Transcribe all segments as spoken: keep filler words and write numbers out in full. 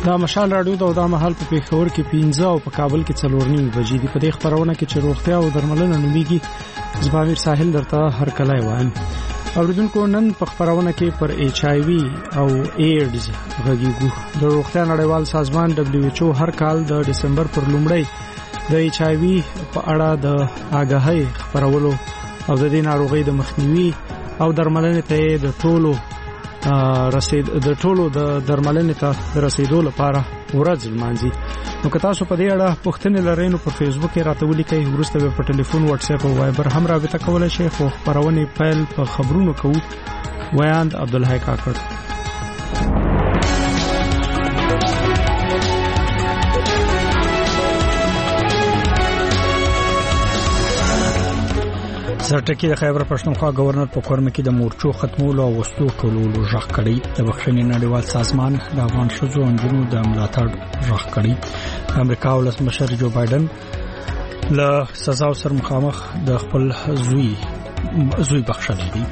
دا مشال رادیو د دا مهال په پیښور کې پنځه او په کابل کې څلور نیم بجې دي. په دې خبرونه کې چې روغتیا او درملنه نومیږي زبامیر ساحل درته هر کله وایم. اوریدونکو نن په خبرونه کې پر ایچ آی وی او ایډز غږیږو. د روغتیا نړیوال سازمان دبليو ایچ او هر کال د دسمبر پر لومړۍ د ایچ آی وی په اړه د آگاهۍ خبرولو او د دې ناروغۍ د مخنیوي او درملنې ته د ټولو رسید د ټولو د درملنې ته د رسیدو لپاره ورځ لمانځي. نو که تاسو په دې اړه پوښتنې لرئ نو په فیسبوک کې راته ولیکئ. وروسته به په ټلیفون، واتس اپ او وایبر هم رابطه کولای شئ. خو خبرونه پیل په خبرونو کوو. ویاند عبدالحی کاکړ. سرټکی د خیبر پښتونخوا گورنر په کورمه کې د مورچو ختمولو او وسلو ټولولو ژغ کړی. د بخښنې نړیوال سازمان د افغان ښځو او نجونو د ملاتړ ژغ کړی. امریکا ولسمشر جو بایدن له سزا سره مخامخ د خپل زوی زوی بخښلې دي.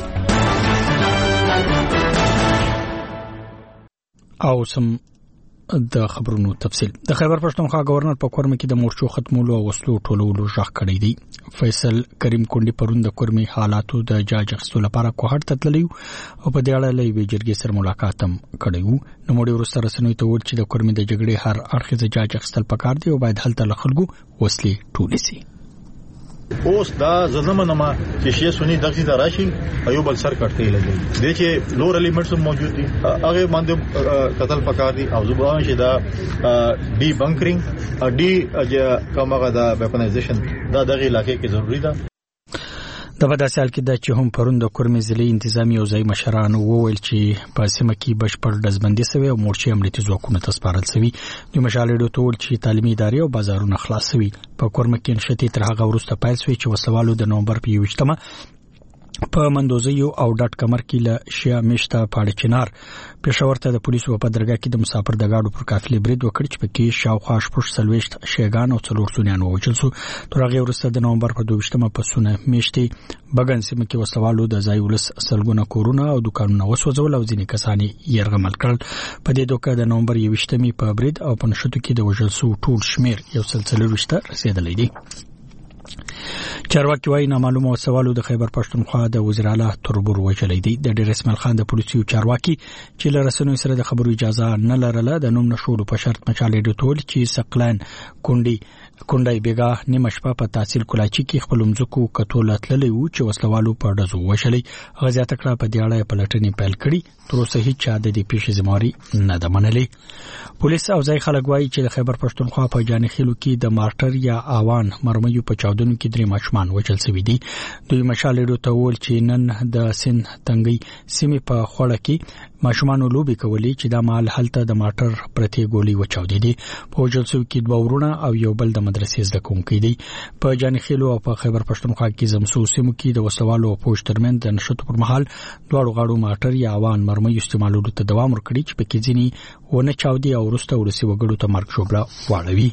او سم د خبرونو تفصیل. د خیبر پښتونخوا گورنر په کورمه کې د مورچو ختمولو او وسلو ټولولو ژغ کړی دی. فیصل کریم کونډي پرون د کورمي حالاتو د جاج اخیستلو لپاره کوهټ ته تللی او په دې اړه له وی جرګې سره ملاقات هم کړی وو. نو موږ ورسره رسنوي ته وویل چې د کورمي د جګړې هر اړخیزه جاج اخیستل پکار دی او باید هلته له خلکو وسلې ټولې شي. اوس دا زنمنما چې شي سنی دغه د راشي ایوب السر کټې لګي د چې لور الیمنټس موجود دي هغه باندې قتل پکار دي او زبان شي دا ډي بنکرینګ ډي کومه دا ویپنایزیشن دا دغه علاقې کې ضروری ده. د بداسه حال کې د چې هم پروند د کورمي ضلعي انتظامی او ځای مشران وویل چې په سیمه کې بشپړ دزبندي سوي او مورچې امنیتي ځواکونه تسپارل سوي. د مشالېدو ټول چې تعلیمي ادارې او بازارونه خلاص سوي. په کورمه کې نشتی تر هغه وروسته پایل سوي چې وسوالو د نومبر په یوشتمه په مندوزیو او ډاټ کمر کې له شیا مشته پاړ چنار پېښور ته د پولیسو په درګه کې د مسافر د گاډو پر قافلې برید وکړ چې پکې شاوخوا شپږ سلويشت شیګان او څلور سونیان ووجل سو. تر هغه وروسته د نومبر په دویشتمه په سونه مشته بغن سیمه کې وسوالو د ځای ولس سلګونه کورونه او دکانونه وسوځول او ځینې کسانی يرغمل کړل. په دې دوکه د نومبر یوشتمه په برید او په نشټو کې د وجل سو ټول شمیر یو سلسله رښتا رسیدلې دي. چارواکي وايي نامعلومه وسوالو د خیبر پښتونخوا د وزیر اعلی تربور وچلې دي. د ډیر اسماعیل خان د پولیسو چارواکي چې له رسنیو سره د خبرو اجازه نه لرله د نوم نشولو په شرط مچالې ډول چې سقلان کونډي کونډای بیګا نیمه شپه په تحصیل کولاچی کې خپل مزکو کټول تللی وو چې وسلوالو په ډزو وشلې. غزا تکړه په دیاړه پلټنې پیل کړي. تر اوسه هیڅ چا د دې پیښې ذمہواری نه ده منلې. پولیس او ځای خلک وایي چې د خیبر پښتونخوا په جانخیلو کې د مارټر یا اوان مرمیو په چاودنو کې درې ماشومان وچل شوي دي. دوی مشالېدو ته وویل چې نن د سن تنګي سیمې په خوړه کې ماشومان لوبي کولې چې د مال هلته د مارټر پرتی ګولې وچاودې دي. په وجل سو کې دوه ورونه او یو بل د مدرسې زده کوونکي دي. په جانخیلو او په خیبر پښتونخوا کې زمسو سیمو کې د وسوالو او پوښ ترمن د نشټ پر مهال دواړو غاړو مارټر یا اوان مرمۍ استعمالولو ته دوام ورکړي چې په کې ځینی ونه چاودي او ورسته ورسي وګړو ته مرګ شوبله واړوي.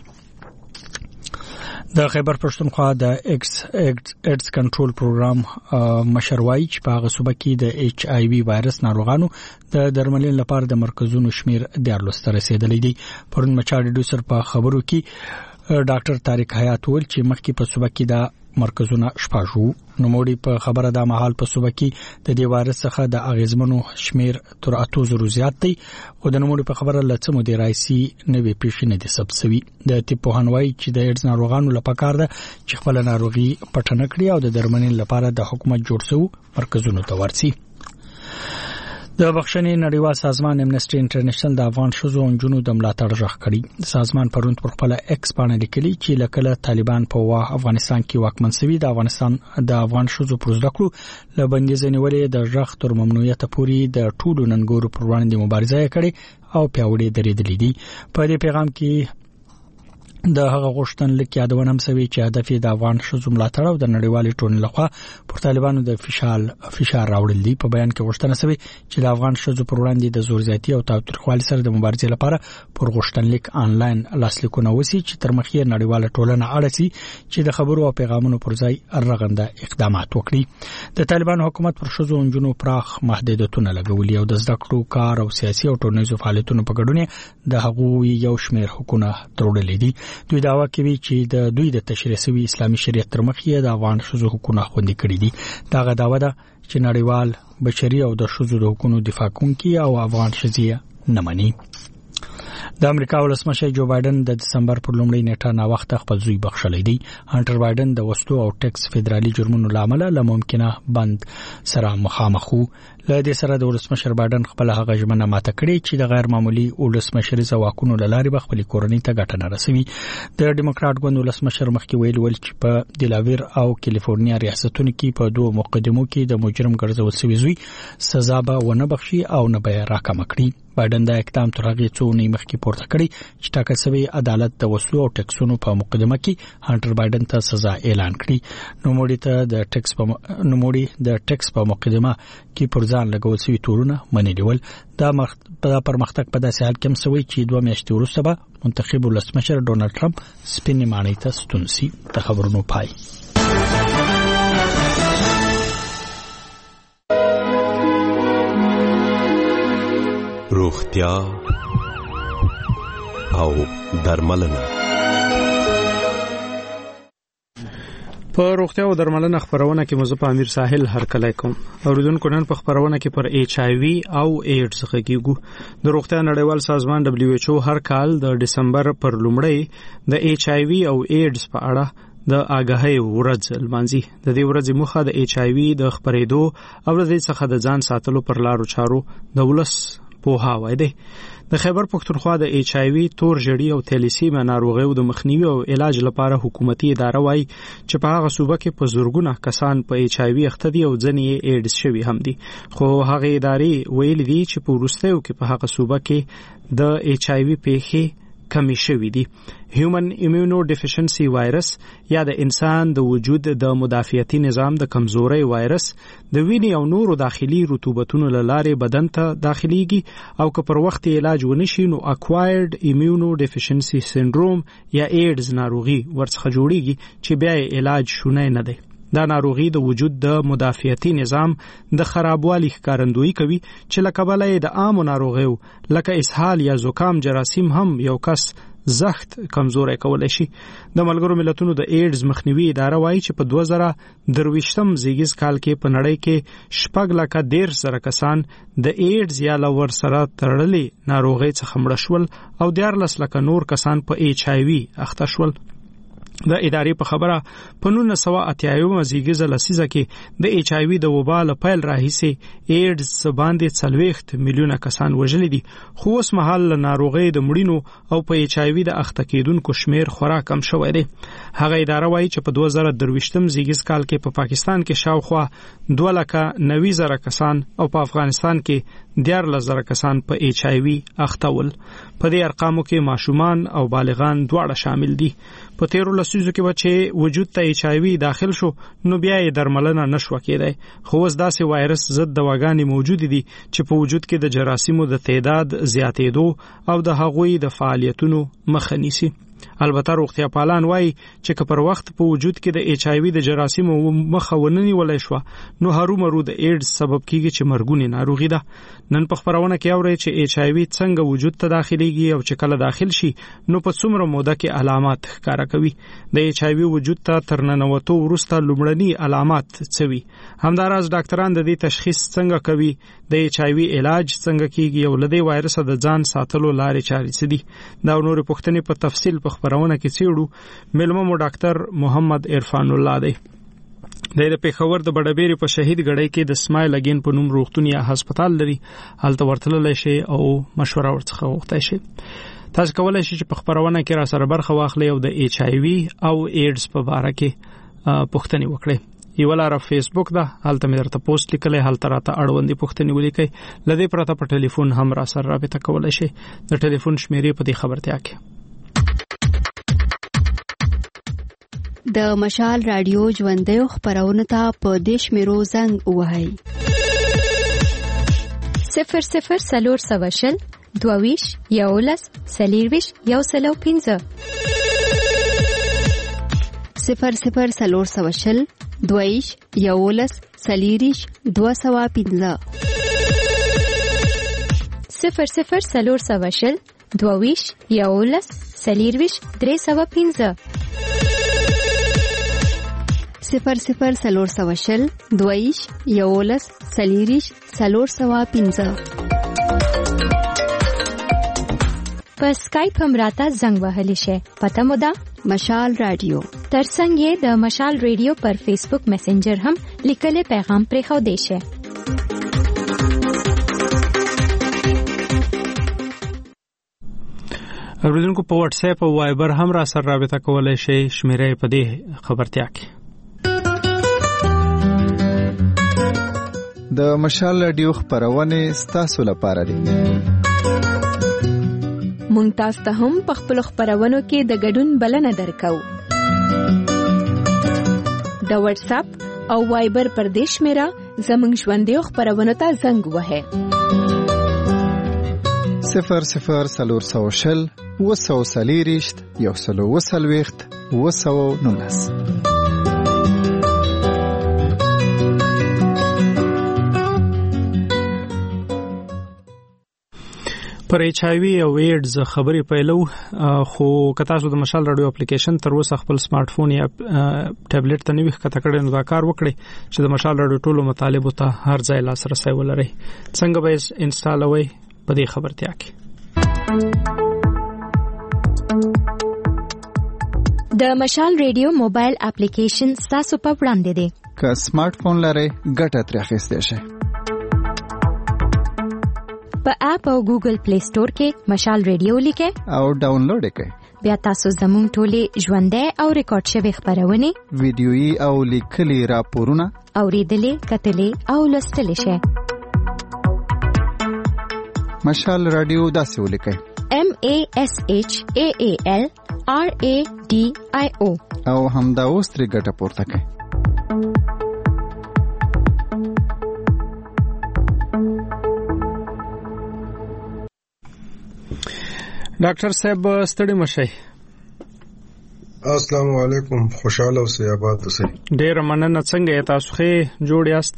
د خیبر پښتونخوا د ایکس ایډز کنټرول پروګرام مشروعي چې په هغه صوبه کې د ایچ آی وی وایرس ناروغانو د درملنې لپاره د مرکزونو شمیر د لوستر رسیدلې دي. پرون مچاډو سر په خبرو کې ډاکټر طارق حیات ول چې مخکې په صوبه کې د مرکزونه شپږو نوموړي په خبره د مهال په صوبه کې د دې وایرس څخه د اغیزمنو شمیر تر اته زره زیات دی او د نوموړي په خبره لڅمو دی رئیسي نوې پیښې نه دي سبسوي. د طب پوهنوي چې د ایډز ناروغانو لپاره کار ده چې خپل ناروغي پټنه کړي او د درملنې لپاره د حکومت جوړ شوی مرکزونو ته ورسي. د بخښنې نړیوال سازمان امنیسټي انټرنیشنل د افغان ښځو او نجونو د ملاتړ ژغ کړی. سازمان پروند پر خپل ایکس باندې لیکلي چې لکه طالبان په وا افغانستان کې واکمن شوی د افغانستان د افغان ښځو پر زده کړو له بندیز نیولې د ژغ تر ممنوعیت پورې د ټولو ننګورو پر وړاندې مبارزه کړې او پیاوړې درېدلې دي. په دې پیغام کې د هغه غوښتن لیک یادونه هم سوي چې هدف د افغان ښځو ملاتړ او د نړیوالې ټولنې لخوا پر طالبانو د فشار فشار راوړل دي. په بیان کې غوښتنه شوې چې د افغان شذو پر وړاندې د زور زیاتی او تاوتریخوالي سره د مبارزې لپاره پر غوښتنلیک آنلاین لاسلیکونه وسی چې تر مخې نړیواله ټولنه اړ شي چې د خبرو او پیغامونو پر ځای رغنده اقدامات وکړي. د طالبانو حکومت پر شذو او نجونو پراخ محدودیتونه لګولي او د زده کړو کار او سیاسي او ټولنیزو فعالیتونو په ګډون د هغوی یو شمېر حقوقونه تړلې دي. دوی دعوا کوي چې د دوی د تشریع شوی اسلامي شریعت تر مخې د افغان شذو حقوقونه خوندي کړي دي. دا دعوا ده چې نړیوال بشري او د شذو د حقوقو دفاع کوونکي او افغان شذې نه مني. د امریکا ولسمشر جو بایدن د دسمبر پر لومړۍ نیټه نا وخت خپل زوی بخښلې دي. هانټر بایدن د وسلو او ټیکس فدرالي جرمونو لامل له ممکنه بند سره مخامخ وو. له دې سره د ولسمشر بایدن خپل هغه ژمنه ماته کړې چې د غیر معمولی ولسمشري ځواکونو لارې خپل کورنۍ ته ګټه نه رسوي. د ډیموکرات ګوند ولسمشر مخکې ویل ول چې په دیلاویر او کالیفورنیا ریاستونو کې په دوه مقدمو کې د مجرم ګرځول شوی زوی سزا به ونه بخشي او نه به راکم کړي. بایدن دا اقدام تر هغه څو نه مخکې پورته کړی چې ټاکل شوی عدالت د وسلو او ټیکسونو په مقدمه کې هانټر بایدن ته سزا اعلان کړی. نو موږ ته د ټیکس په نو موږ د ټیکس په مقدمه کې پر ځان لګول شوی تورونه منلي ول. دا مخ په پرمختګ په داسې حال کې هم شوی چې دوه میاشتې وروسته به منتخب ولسمشر ډونالد ټرمپ سپینې ماڼۍ ته ستون شي. د خبرونو پای. روغتیا او درملنه. په روغتیا او درملنه خبرونه کې مزه په امیر ساحل هرکلی کوم. اوریدونکو نن په خبرونه کې پر ایچ آی وی او ایډز غږیږو. د روغتیا نړیوال سازمان دبليو ایچ او هر کال د دسمبر پر لومړۍ د ایچ آی وی او ایډز په اړه د آګاهۍ ورځ لمانځي. د دې ورځې موخه د ایچ آی وی د خبرېدو او د دې څخه د ځان ساتلو پر لارو چارو د ولس پوهاوی دی. د خیبر پښتونخوا د ایچ آی وی تور ژړی او تیلیسیمیا ناروغیو د مخنیوي او علاج لپاره حکومتي اداره وایي چې په هغه صوبه کې په زورګونه کسان په ایچ آی وی اخته دي او ځنې ایډز شوي هم دي. خو هغه ادارې ویلي دي چې په وروستیو کې په هغه صوبه کې د ایچ آی وی پیښې کمی شوي دي. هیومن ایمیونو ډیفیشنسي وایرس یا د انسان د وجود د مدافعتي نظام د کمزوري وایرس د وینې او نورو داخلي رطوبتونو له لارې بدن ته داخليږي او که پر وخت علاج ونشي نو اکوایرډ ایمیونو ډیفیشنسي سندروم یا ایډز ناروغي ورڅخه جوړیږي چې بیا علاج شونه نه دی. دا ناروغي د وجود د مدافعتي نظام د خرابوالي ښکارندویي کوي چې لکه بلې د عامو ناروغیو لکه اسهال یا زکام جراثیم هم یو کس زخت کمزوري کولای شي. د ملګرو ملتونو د ایډز مخنیوي اداره وایي چې په دوه زره درویشتم زیږیز کال کې په نړۍ کې شپږ لکه ډیر زره کسان د ایډز یا لور سره تړلې ناروغي څخه مړه شول او دیارلس لکه نور کسان په ایچ آی وی اخته شول. د ادارې په خبره په نولس سوه اتیا زیږیزه لسیزه کې د ایچ آی وی د وبا له پیل راهیسې ایډز باندې څلوېښت میلیونه کسان وژلي دي. خو اوس مهال له ناروغۍ د مړینو او په ایچ آی وی د اخته کېدونکو شمیر خورا کم شوی دی. هغه اداره وایي چې په دوه زره درویشتم زیږیز کال کې په پاکستان کې شاوخوا دوه لکه نوي زره کسان او په افغانستان کې دیارلس زره کسان په ایچ آی وی اخته ول. په دې ارقامو کې ماشومان او بالغان دواړه شامل دي. په تیرو لسیزو کې چې وجود ته ایچ آی وی داخل شو نو بیا یې درملنه نشو کېدای. خو اوس داسې وایرس ضد دواګانې موجود دي چې په وجود کې د جراثیمو د تعداد زیاتېدو او د هغوی د فعالیتونو مخه نیسي. البته روغتیا پالان وایي چې که پر وخت په وجود کې د ایچ آی وی د جراثیمو مخه ونیولای شو نو هرومرو د ایډز سبب کیږي چې مرګونی ناروغي ده. نن په خبرونه کې اوري چې ایچ آی وی څنګه وجود ته داخليږي او چې کله داخل شي نو په څومره موده کې علامات ښکارا کوي. د ایچ آی وی وجود ته تر ننوتو وروسته لومړني علامات څه وي. همداراز ډاکټران د دې تشخیص څنګه کوي، د ایچ آی وی علاج څنګه کیږي او لدې وایرس د ځان ساتلو لارې چارې څه دي. دا نور پوښتنې په تفصیل په خبرونه کې څېړو. ملمه مو ډاکټر محمد عرفان الله دی. د پیښور د بډبېری په شهید غړی کې د اسماعیل اگین په نوم روغتون یا هسپتال لري. هلته ورتللی شي او مشوره ورڅخه وغوښتای شي. تاسو کولای شئ چې په خبرونه کې را سره برخه واخلئ او د ایچ آی وی او ایډز په اړه کې پوښتنې وکړئ. یو لاره فیسبوک ده، هلته مې درته پوسټ لیکلی، هلته راته اړوندې پوښتنې ولیکئ. لدې پرته په ټلیفون هم را سره رابطه کولای شئ. د ټلیفون شمیرې په دې خبرتیا کې د مشال رادیو ژوندۍ خبرونه ته په دیش میرو زنګ وهاي صفر صفر سلور سواشل دوویش یولس سلیرویش یو سلو پینزه صفر صفر سلور سواشل دوویش یولس سلیریش دو سوا پینزه صفر صفر سلور سواشل دوویش یولس سلیرویش درې سوا پینزه صفر صفر سلور سواشل دوویش یولس سلیریش سلور سوا پینزه په اسکایپ هم راته زنګ وهلی شي. پته مو ده مشال رادیو. ترڅنګ یې د مشال رادیو پر فیسبوک میسنجر هم لیکلي پیغام پرې خو دی شي. اوریدونکو په واتس اپ او وایبر هم را سره رابطه کولای شئ. شمیره په دې خبرتیا کې د مشال رادیو خبرونه ستاسو لپاره دي. مونږ تاسو ته هم په خپل خبرونو کې د ګډون بلنه درکو. د واتس اپ او وایبر پر دیش میرا زمنګ ژوندۍ خبرونه ته زنګ وهه صفر صفر سلور سوشل وسو سلیریشت یو سلو وسلويخت وسو نونس. پر ایچ آی وی او ایډز خبرې پیلو خو که تاسو د مشال رادیو اپلیکیشن تر اوسه خپل سمارټ فون یا ټابلیټ ته نوې ښکته کړئ نو دا کار وکړئ چې د مشال رادیو ټولو مطالبو ته هر ځای لاسرسی ولرئ. څنګه به یې انسټالوئ په دې خبرتیا کې. د مشال رادیو موبایل اپلیکیشن تاسو په وړاندې دی. که سمارټ فون لرئ ګټه ترې اخیستی شئ. په اپ او ګوګل پلی سٹور کې مشال رادیو لیکه او ډاونلوډ کړئ. بیا تاسو زموږ ټولې ژوندۍ او ریکارډ شوی خبرونه ویډیويي او لیکلي راپورونه اوریدلې کتلې او لوستلې شئ. مشال رادیو داسې ولیکئ M A S H A A L R A D I O او همدا اوس ترې ګټه پورته کړئ. ډاکټر صاحب ستړي مشئ. السلام علیکم. خوشاله اوسئ آباد اوسئ. ډیر مننه. څنګه یې تاسو ښه جوړ یاست؟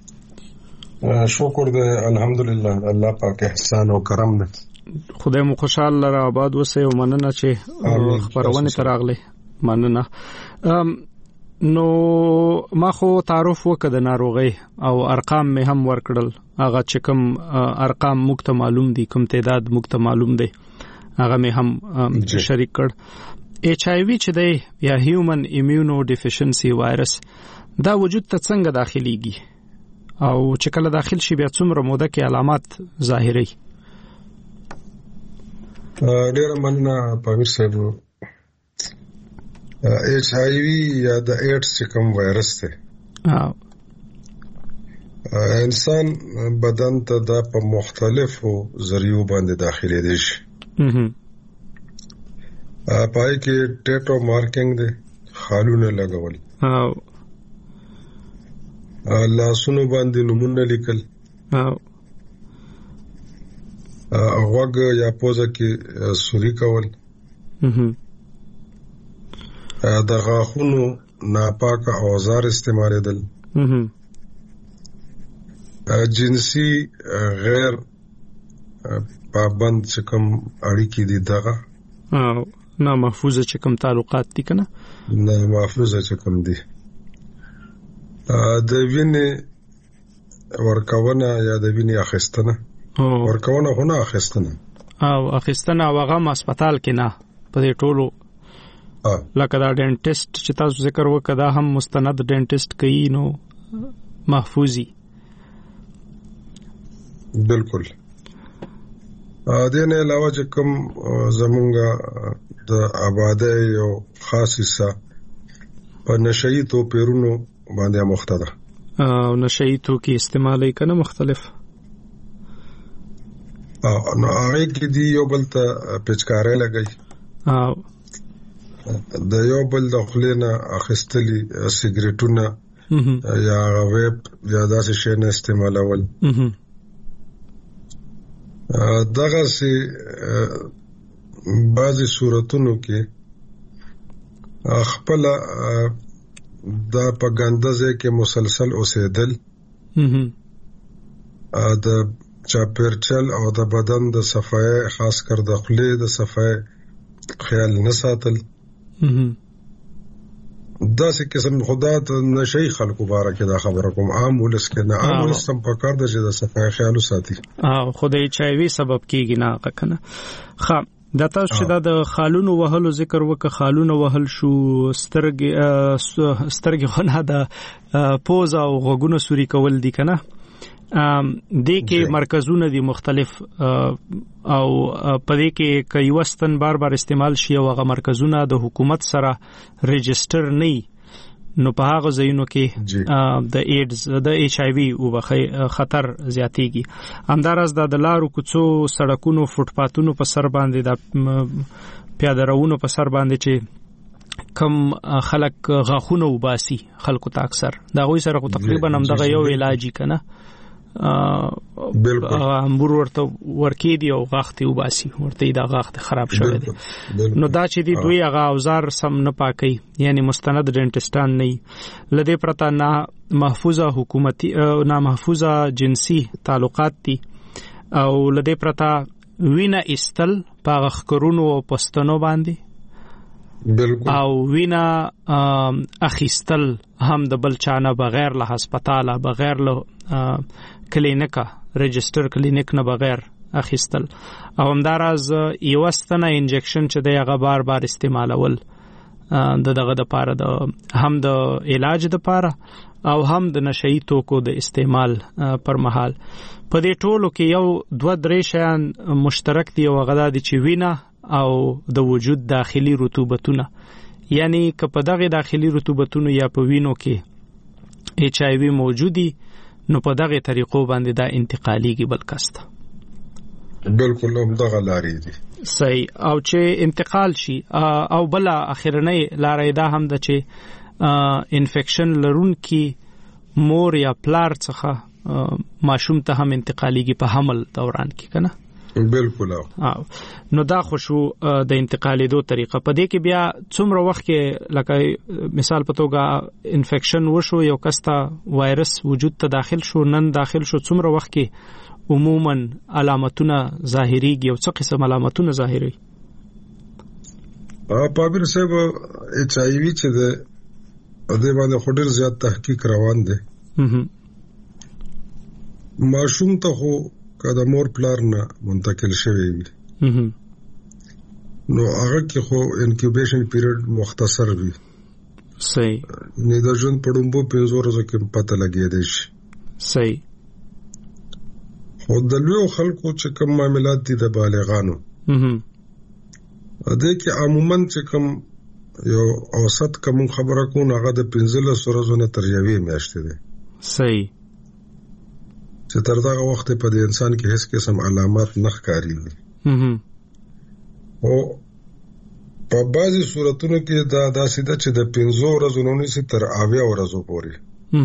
شکر دې الحمدلله. الله پاک احسان او کرم دې. خدای مو خوشاله لره آباد اوسئ او مننه چې خبرونه تراغله. مننه. نو ما خو تعارف وکړ د ناروغي او ارقام مې هم ورکړل. هغه چې کوم ارقام موږ ته معلوم دي، کوم تعداد موږ ته معلوم دي، هغه مې هم شریک کړ. ایچ آی وی چې دی یا هیومن ایمیونو ډیفیشنسي وایرس دا وجود ته څنګه داخليږي او چې کله داخل شي بیا څومره موده کې علامات ظاهري؟ ډیر مننه پامیر صاحب. ایچ آی وی یا د ایډز چې کوم وایرس دی انسان بدن ته د په مختلفو ذریعو باندې داخلي دي شي. پای کې ټیټو مارکینګ دی، خالونه لګول، لاسونو باندې نمونه لیکل، غوږ یا پوزه کې سوري کول، د غاښونو ناپاکه اوزار استعمالېدل، جنسي غیر پابند چې کوم اړیکې دي دغه نه محفوظه چې کوم تعلقات دي کنه نه محفوظه چې کوم دي د وینې ورکوونه یا د وینې اخیستنه ورکوونه هونه اخیستنه او اخیستنه او هغه هسپتال کې نه په دې ټولو لکه دا ډینټیسټ چې تاسو ذکر وکړه دا هم مستند ډینټیسټ کوي نو محفوظي. بالکل. دې نه علاوه چې کوم زمونږه د آبادی یو خاص حصہ په نشئی توپیرونو باندې مخته ده او نشئی توکي استعمالي کنه مختلف او نو هغه کې دی یو بل ته پچکارې لګي او د یو بل د خلینا اخستلی سیګریټونه یا ویب یا داسې شی نه استعمالول. دغه سي بعضی صورتونو کې خپل دا په ګندزه کې مسلسل اوسېدل د چاپیرچل او د بدن د صفای خاص کر د خولې د صفای خیال نه ساتل دا څه قسم خدا ته نشي خلکو بارکه دا خبره کوم عام ولس کې نه عام ولس هم په کار د چې د صفای خیال ساتي او خدای چایوي سبب کیږي نه کنه. خا دا تاسو چې دا د خالونو وهلو ذکر وک خالونو وهل شو سترګ سترګ خونه د پوز او غوګونو سوري کول دي کنه دې کې مرکزونه دي مختلف او پدې کې کای وستن بار بار استعمال شي او هغه مرکزونه د حکومت سره ريجستر نه نو په هغه ځایونو کې د ایډز د ایچ آی وی او خطر زیاتېږي. همدارس د لارو کوڅو سړکونو فوټپاتونو په سر باندې د پیاده روونو په سر باندې چې کم خلک غاخونه وباسي خلکو ته اکثر دا غوي سره تقریبا هم دغه یو علاج کنا بالکل امبور ورته ورکی دی او غاختي وباسي ورته دا غاخت خراب شوی دی نو دا چې دی دوی هغه اوزار سم نه پاکي یعنی مستند ډنټستان نه لدې پرتا نه محفوظه حکومتي نه محفوظه جنسي تعلقات دي او لدې پرتا وینا استل پاغ کرونو او پستانو باندې بالکل او وینا اخیستل هم د بل چانه بغیر له هسپتاله بغیر له کلینیکا ريجستر کلینیک نه بغیر اخیستل او همدارز یو ستنه انجکشن چې د هغه بار بار استعمالول د دغه د پاره د هم د علاج د پاره او هم د نشئی توکو د استعمال پر مهال په دې ټولو کې یو دوه درې شیان مشترک دي او غدا دي چې وینا او د وجود داخلي رطوبتونه یعنی که په دغه داخلي رطوبتونو یا په وینو کې ایچ آی وی موجودي نو په دغه طریقو باندې دا انتقالیږي بل کسته بالکل هم دغه لارې دي صحیح او چې انتقال شي او بل اخرنۍ لارې دا هم د چې انفیکشن لرون کی مور یا پلار څخه ماشوم ته هم انتقالیږي په حمل دوران کې کنه بالکل او نو دا خو شو د انتقالېدو طریقه په دې کې بیا څومره وخت کې لکه مثال په توګه انفیکشن وشو یو کستا وایرس وجود ته داخل شو نن داخل شو څومره وخت کې عموما علامتونه ظاهريږي او څه قسم علامتونه ظاهري پابیر صاحب ایچ آی وی چې د دې باندې خډر زیات تحقیق روان دي ماشوم ته خو کله مور پلار نه منتقل شوی وي نو هغه کې خو انکیوبیشن پیریډ مختصر وي صحیح نه د ژوند پړومبو پنځه ورځې کې پته لګېدې شي صحیح خو د لوی خلکو چې کوم معاملات دي د بالغانو اده کې عموما چې کوم یو اوسط کوم خبره کو نه غد پنځله ورځې نه تر یوې میاشتې ده صحیح چې تر دا وخت په دې انسان کې هیڅ قسم علامات نه ښکاري او په بعضي صورتونو کې دا داسې ده چې د پنځو ورځو نه سي تر اویا ورځو پورې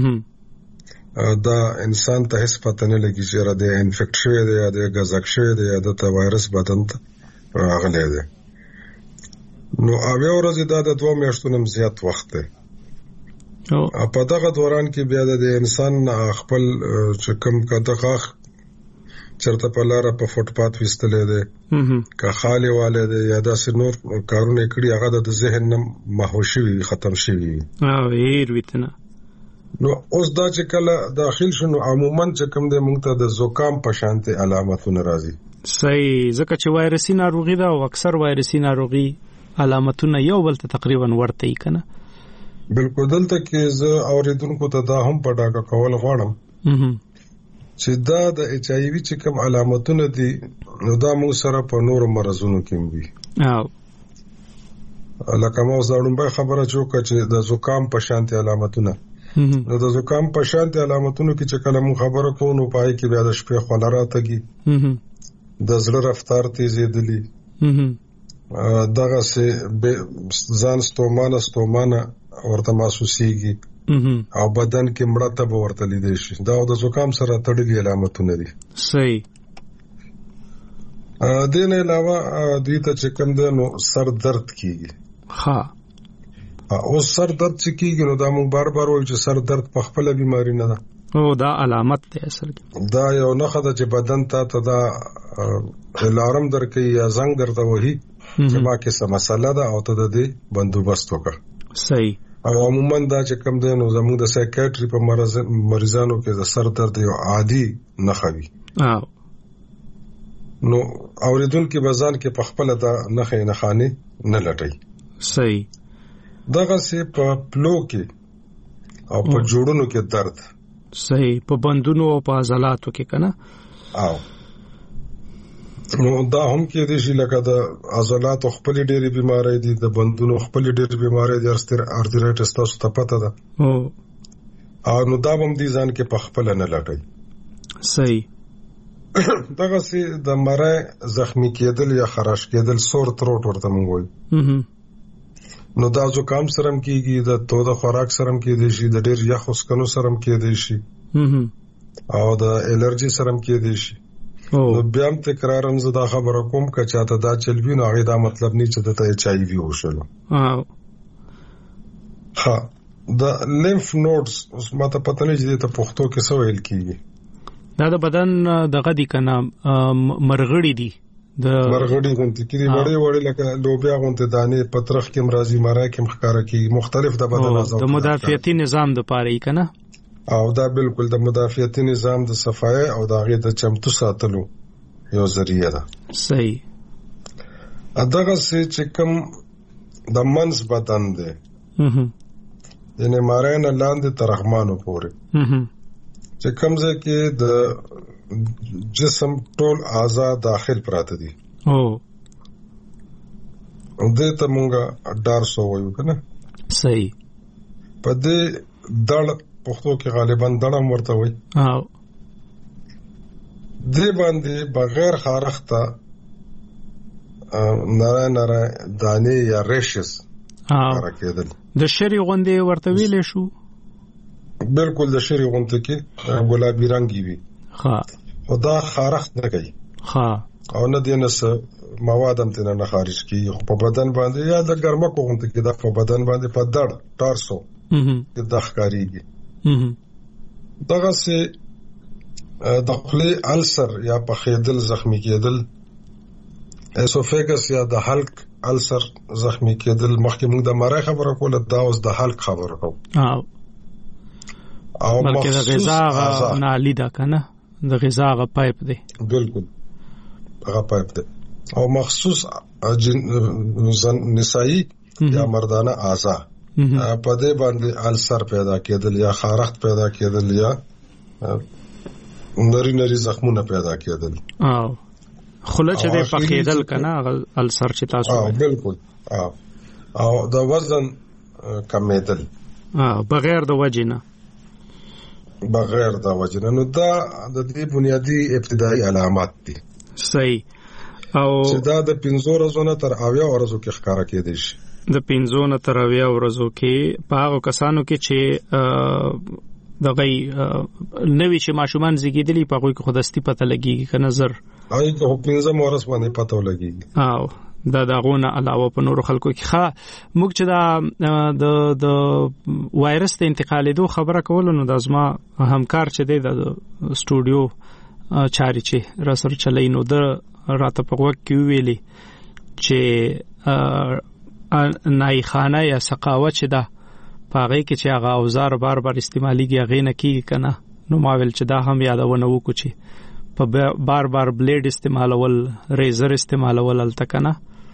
دا انسان ته هیڅ پته نه لګي چې را دې انفیکټ شوی دی یا د غزک شوی دی یا د وایرس بدن ته راغلی دی نو اویا ورځې دا د دوه میاشتو نه زیات وخت دی او په دغه دوران کې بیا د انسان خپل چې کوم کدغه چرته په لار په فوټپات وستلې ده که خالی والے ده یا داسې نور کارونه کړی هغه د ذهن نه ماهوشي ختم شوی او هیر وتنه نو اوس دا چې کله داخل شنو عموما چې کوم د مونږ ته د زکام په شانتي علامتونه راځي صحیح ځکه چې وایرسي ناروغي ده او اکثر وایرسي ناروغي علامتونه یو بل ته تقریبا ورته یې کنه بالکل دلته کې زه اوریدونکو ته دا هم په ډاګه کول غواړم چې دا د ایچ آی وی چې کوم علامتونه دي نو دا موږ سره په نورو مرزونو کې وي او لکه مو زړم به خبره جوړه چې د زکام په شانتي علامتونه نو د زکام په شانتي علامتونو کې چې کله موږ خبره کوو نو پای کې بیا د شپې خولره تګي د زړه رفتار تیزېدلی دغه سه ځان ستومانه ستومانه ورته محسوسيږي او بدن کې مړه ته ورته لیدل شي. دا د زکام سره تړلي علامتونه دي. صحیح. ا دې نه علاوه دوی ته چې کوم ده نو سر درد کیږي. ها او سر درد چې کیږي نو دا موږ بار بار وایو چې سر درد په خپل بیماری نه ده. او دا علامت ده اصل کې. دا یو نښه ده چې بدن ته ته دا الارم درکې یا زنګ درته وਹੀ چې ما کې څه مسله ده او ته د دې بندوبست وکړه. صحیح. او عموما دا چې کوم ده نو زموږ د سایکیاتری په مرز مریضانو کې د سر درد یو عادي نښه وي. او نو اوریدونکو بازار کې په خپل دا نښې نه خاني نه لټي. صحیح. دغه سي په پلو کې او په جوړونو کې درد. صحیح. په بندونو او په عضلاتو کې کنه. او نو دا هم کې دي چې لکه د عضلاتو خپل ډېری بیماری دي، د بندونو خپل ډېری بیماری دي، ارترایټس تاسو ته پته ده. او او نو دا هم دي ځان کې په خپل نه لټي. صحیح. دغه سي د مړی زخمی کېدل یا خراش کېدل سور تروټ ورته مونږ وایو. نو دا زکام سره هم کېږي، د توده خوراک سره هم کېدی شي، د ډېر یخ وسکنو سره هم کېدی شي او د الرجی سره هم کېدی شي. نو بیا هم تکرارم زه دا خبره کوم که چاته دا چلوي نو هغې دا مطلب نه چې دته ایچ آی وي وشلو. ها د لیمف نوډز اوس ماته پته نه چې دې ته پښتو کې څه ویل کېږي. دا د بدن دغه دي کنه مرغړی دي، د مرغړی غونډې کې دي وړې وړې لکه لوبیا غونډې دانې پترخ کې مرضی مرای کې مخکاره کې مختلف د بدن اعضاء د مدافعتي نظام د پاره یې کنه. او دا بالکل د مدافعتي نظام د صفای او د هغې د چمتو ساتلو یو ذریعہ ده. صحیح. دغه سي چې کوم د منځ بدن دی یعنی مارای نه لاندې تر رحمانو پورې چې کوم ځای کې د جسم ټول اعضاء داخل پراته دي. او دې ته مونږه ډارسو وایو کنه. صحیح. په دې دړ پښتو کې غالبا دړم ورته وایي. او دې باندې بغیر خارخته نره نره دانې یا ریشز راکېدل. د شری غوندې ورته ویلې شو. بالکل د شری غوندې کې ګلابي رنگي وي. ها خدا خارخت نه کوي. ها او نه دینس مواد هم تنه خارج کی په بدن باندې یا د ګرمه کوونت کې د په بدن باندې په دړ ټارسو کې د ښکاریږي. دغه سي د خپل السر یا په خېدل زخمی کېدل، اسوفیګس یا د حلق السر زخمی کېدل. مخکې موږ د مړی خبره کوله، دا اوس د حلق خبره کوو. او او بلکې د غذا نالی دا کنه، د غذا غ پایپ دی. بالکل هغه پایپ دی او مخصوص نسائی یا مردانه اعضاء په دې باندې السر پیدا کېدل یا خارخت پیدا کېدل یا نری نری زخمونه پیدا کېدل. او خله چې دې پخېدل کنه السر چې تاسو. او بالکل او او د وزن کمیدل او بغیر د وجنه بغیر د وجنه. نو دا د دې بنیادی ابتدایي علامات دي. صحیح. او چې دا د پنځو ورځو نه تر اویا ورځو کې ښکارا کېدی شي. د پنځو نه تر اویا ورځو کې په هغه کسانو کې چې دغه نوې چې ماشومان زیږیدلی په هغه کې خودستی پته لګیږي که نظر هغه کې پنځه ورځې باندې پته ولګیږي. او دا دغونه علاوه په نورو خلکو کې ښه موږ چې دا د د وایرس د انتقالېدو خبره کول نو د ازما همکار چې دی د سټوډیو چاري چې را سره چلای نو د راته په وخت کې ویلي چې نایخانه یا سقاوت چې دا پاغې کې چې هغه اوزار بار بار استعماليږي هغه نه کیږي کنه. نو ما ویل چې دا هم یادونه وکړو چې په بار بار بلیډ استعمالول، ریزر استعمالول الته کنه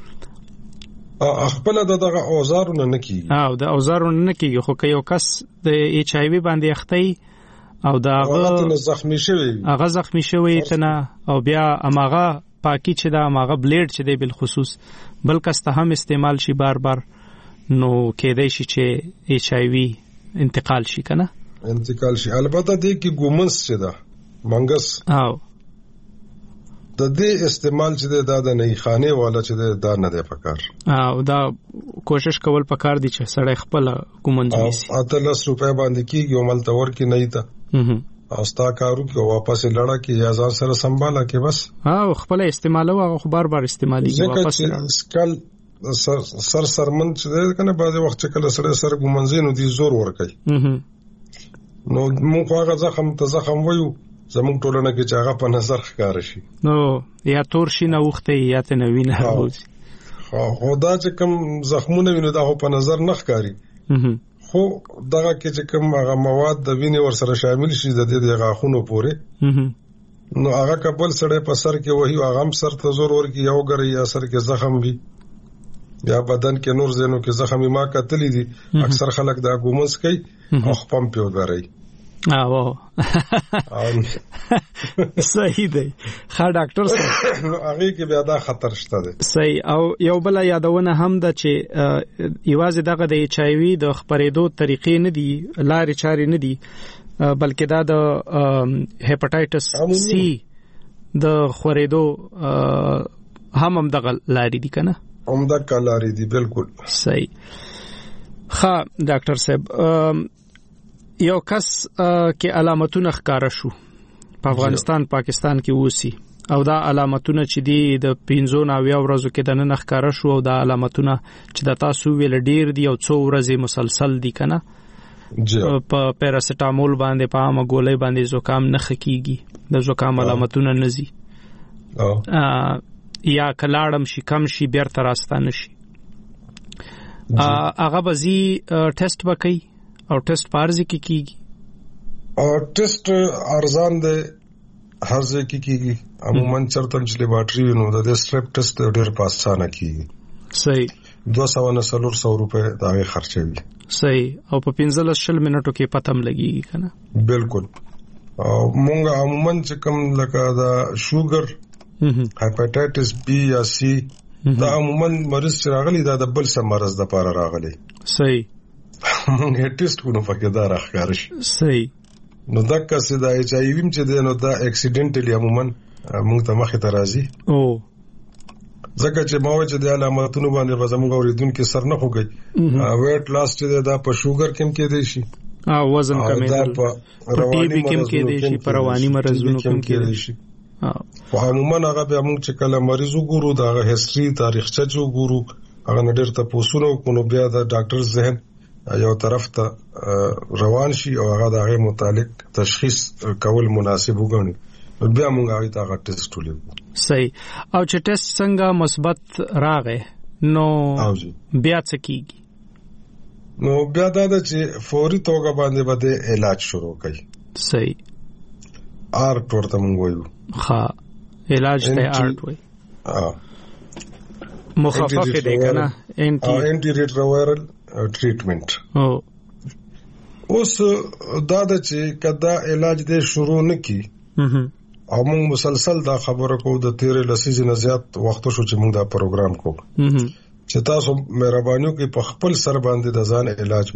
خپل دغه اوزارونه نه کیږي. او د اوزارونه نه کیږي خو که یو کس د ایچ آی وی باندې اختی او دا هغه زخمی شوی هغه زخمی شوی تنه او بیا اماغه پاکی چې دا اماغه بلیډ چې دی بل خصوص بل کس ته هم استعمال شي بار بار نو کېدای شي چې ایچ آی وی انتقال شي کنه انتقال شي. البته دې کې ګومنس چې دا منګس او د دې استعمال چې دا د نه خانه والا چې دا نه دی پکار او دا کوشش کول پکار دي چې سړی خپل کومنځ وسی اته لس روپے باندې کیږي او مل تور کې نه تا او ستا کارو کې واپس لړا کې یا ځان سره سنباله کې بس ها خپل استعمالو او خبر بار استعمالي واپس سکل سر سر سرمن چې کنه بعضی وخت چې کله سره سره کومنځ نو دي زور ور کوي نو موږ هغه زخم ته زخم وایو زموږ ټولنه کې چې هغه په نظر ښکار شي نو یا تور شي نه وخته یا ته نه وینه راوځي خو دا چې کوم زخمونه ویني دا په نظر نه ښکاری خو دغه کې چې کوم هغه مواد د وینې ور سره شامل شي د دې غاښونو پورې نو هغه کبل سره په سر کې وਹੀ هغه هم سر ته زور ورکی یو غري یا سر کې زخم وي یا بدن کې نور زینو کې زخم ما کتلې دي اکثر خلک دا ګومس کوي او خپم پیو غري او صحیح دی ښه ډاکټر صاحب نو هغه کې بیا دا خطر شته دی صحیح او یو بل یادونه هم ده چې ایواز دغه د ایچ آی وی د خبرېدو طریقې نه دي لارې چارې نه دي بلکې دا د هپاتایټس سی د خورېدو هم هم دغه لارې دي کنه هم دغه لارې دي بالکل صحیح ښه ډاکټر صاحب یو کس کې علامتونه ښکارا شو په افغانستان پاکستان کې وسی او دا علامتونه چې دی د پنځو ناویا ورځو کې د نن ښکارا شو او دا علامتونه چې د تاسو ویل ډیر دی او څو ورځې مسلسل دی کنه په پیراسټامول باندې په هغه ګولۍ باندې زکام نه خکېږي د زکام علامتونه نزي یا کلاړم شي کم شي بیرته راستانه شي هغه بزی ټیسټ وکړي او ټیسټ پارځي کې کیږي او ټیسټ ارزان دی هر ځای کې کیږي عموما چرته چې لیبارټري نو د سټریپ ټیسټ ډېر پاسانه کیږي صحیح دوه سوه نه څلور سوه روپے دا خرچوي صحیح او په پنځه شل منټو کې پتم لګيږي کنه بالکل او مونږ عموما چې کوم لکه دا شوګر هپاتایټس بی یا سی دا عموما مریض چې راغلی دا د بل څه مرز د پاره راغلی صحیح مونږه ټیسټ کوو فکر دا راخار شي صحیح نو دا کسه دا ایچ آی وی چې دی نو دا اکسیډنټلی عموما مونږ ته مخه ته راځي او ځکه چې ما و چې د علامتونو باندې غزمږ اوریدونکو سر نه خوږي ویټ لاس چې دا په شوګر کې کې دی شي ا وزن کمیدل په رواني کې کې دی شي په رواني مرزونو کې کې دی شي او عموما هغه به موږ چې کله مریض وګورو دا هیستوري تاریخچه چې وګورو هغه نډر ته پوسونو کو بیا د ډاکټر ذهن یو طرف ته روان شي او هغه دغه متعلق تشخیص کول مناسب وګڼي بیا موږ هغه ته ټیسټ ولیکو صحیح او چې ټیسټ څنګه مثبت راغی نو بیا څه کیږي نو بیا دا چې فوري توګه باندې باندې علاج شروع کړي صحیح آرټ ورته موږ وایو ها علاج ته آرټ وایي ها مخفف دی کنه انټي انټي ریټرووایرل ټریټمنټ او اوس دا د چې کدا علاج دې شروع نکي او موږ مسلسل دا خبره کوو د تیرې لسیزې نه زیات وخت شو چې موږ دا پروګرام کوو چې تاسو مهرباني وکړئ په خپل سر باندې د ځان علاج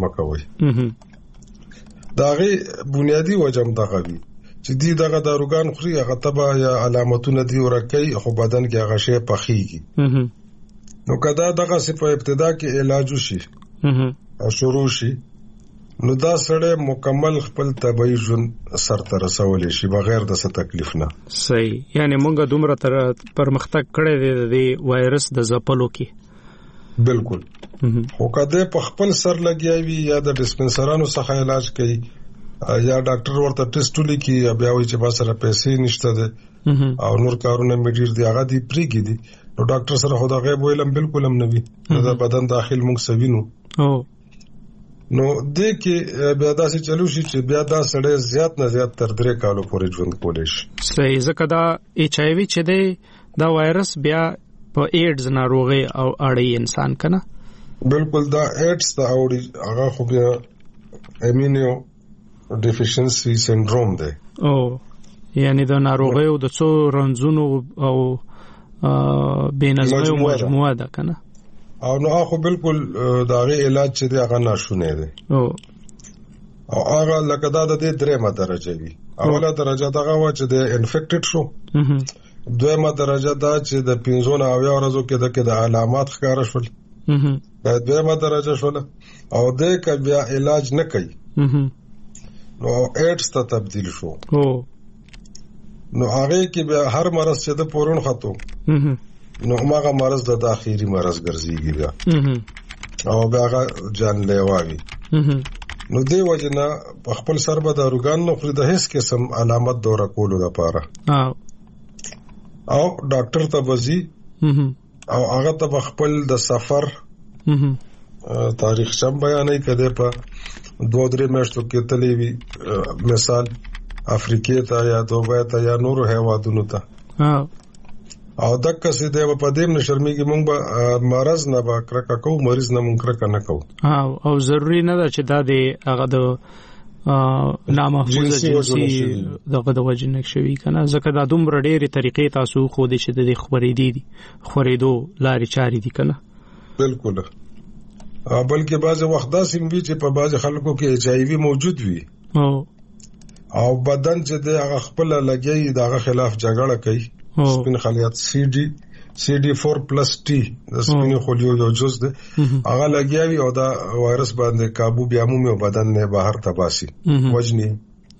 مکوئ دا غي بنیادی وجم دغه وی چې دی دغه داروګان خوري هغه تبا یا علامتونه دی ورکې خو بدن کې هغه شی پخېږي نو کدا دغه څه په ابتدا کې علاج وشي او شروع شي نو دا سره مکمل خپل طبي ژوند سر ته رسول شي بغیر د څه تکلیف نه صحیح یعنی مونږه دومره تر پرمختګ کړی دی د وایرس د زپلو کې بالکل خو کده په خپل سر لګیاوي یا د ډسپنسرانو څخه علاج کوي یا ډاکټر ورته ټیسټ لیکي یا بیا وایي چې با سره پیسې نشته ده او نور کارونه مډیر دی هغه دی پریګي دي نو ډاکټر سره خو دا غیب ویلم بالکل هم نه وي دا بدن داخل موږ سوینو او نو دې کې بیا داسې چلو شي چې بیا دا سړی زیات نه زیات تر درې کالو پورې ژوند کولی شي صحیح ځکه دا ایچ آی وی چې دی دا وایرس بیا په ایډز ناروغي او اړي انسان کنه بالکل دا ایډز دا اوري هغه خو بیا امینو ډیفیشنسي سنډروم دی او یعنی دا ناروغي او د څو رنځونو او بینظمي مجموعه ده کنه او نو هغه بالکل داغه علاج چې دی هغه ناشونه دی او او هغه لکه دا د درېمه درجه وي اوله درجه دغه و چې د انفیکټډ شو دویمه درجه دا چې د پنځه نه اویا ورځو کې د کې د علامات ښکاره شول دا دویمه درجه شول او د ک بیا علاج نه کوي نو ایډز ته تبدیل شو نو هغه کې بیا هر مرض چې د پورون خطو نو هغه مرض د داخلي مرض ګرځيږي بیا او بیا هغه جان لیواوي نو دی وجنه خپل سر به داروګان نو خو د هیڅ قسم علامت دورا کولو لپاره او ډاکټر ته بزي او هغه ته خپل د سفر تاریخ شم بیانې کده په دوه درې میاشتو کې تللی وی مثال افریقې ته یا دوبه ته یا نور هیوادونو ته او دک څه دی په دې نشرمېږي مونږ به مرز نه با کرکا کو مریض نه مونږ کرکا نه کو او ضروری نه ده چې دا د هغه د نامحفوظ جنسي دغه د وجه نه شوی کنه ځکه دا دومره ډېرې طریقې تاسو خو دې چې د خبرې دي خورېدو لارې چارې دي کنه بالکل بلکې بعض وخت دا سیم وی چې په بعض خلکو کې ایچ آی وی موجود وي او او بدن چې د هغه خپل لګي دغه خلاف جګړه کوي سپین خلیات سی ډي سی ډي فور پلس ټي د سپین خلیو یو جز ده هغه لګیاوي او دا وایرس باندې قابو بیا مو بدن نه بهر تباسي وجني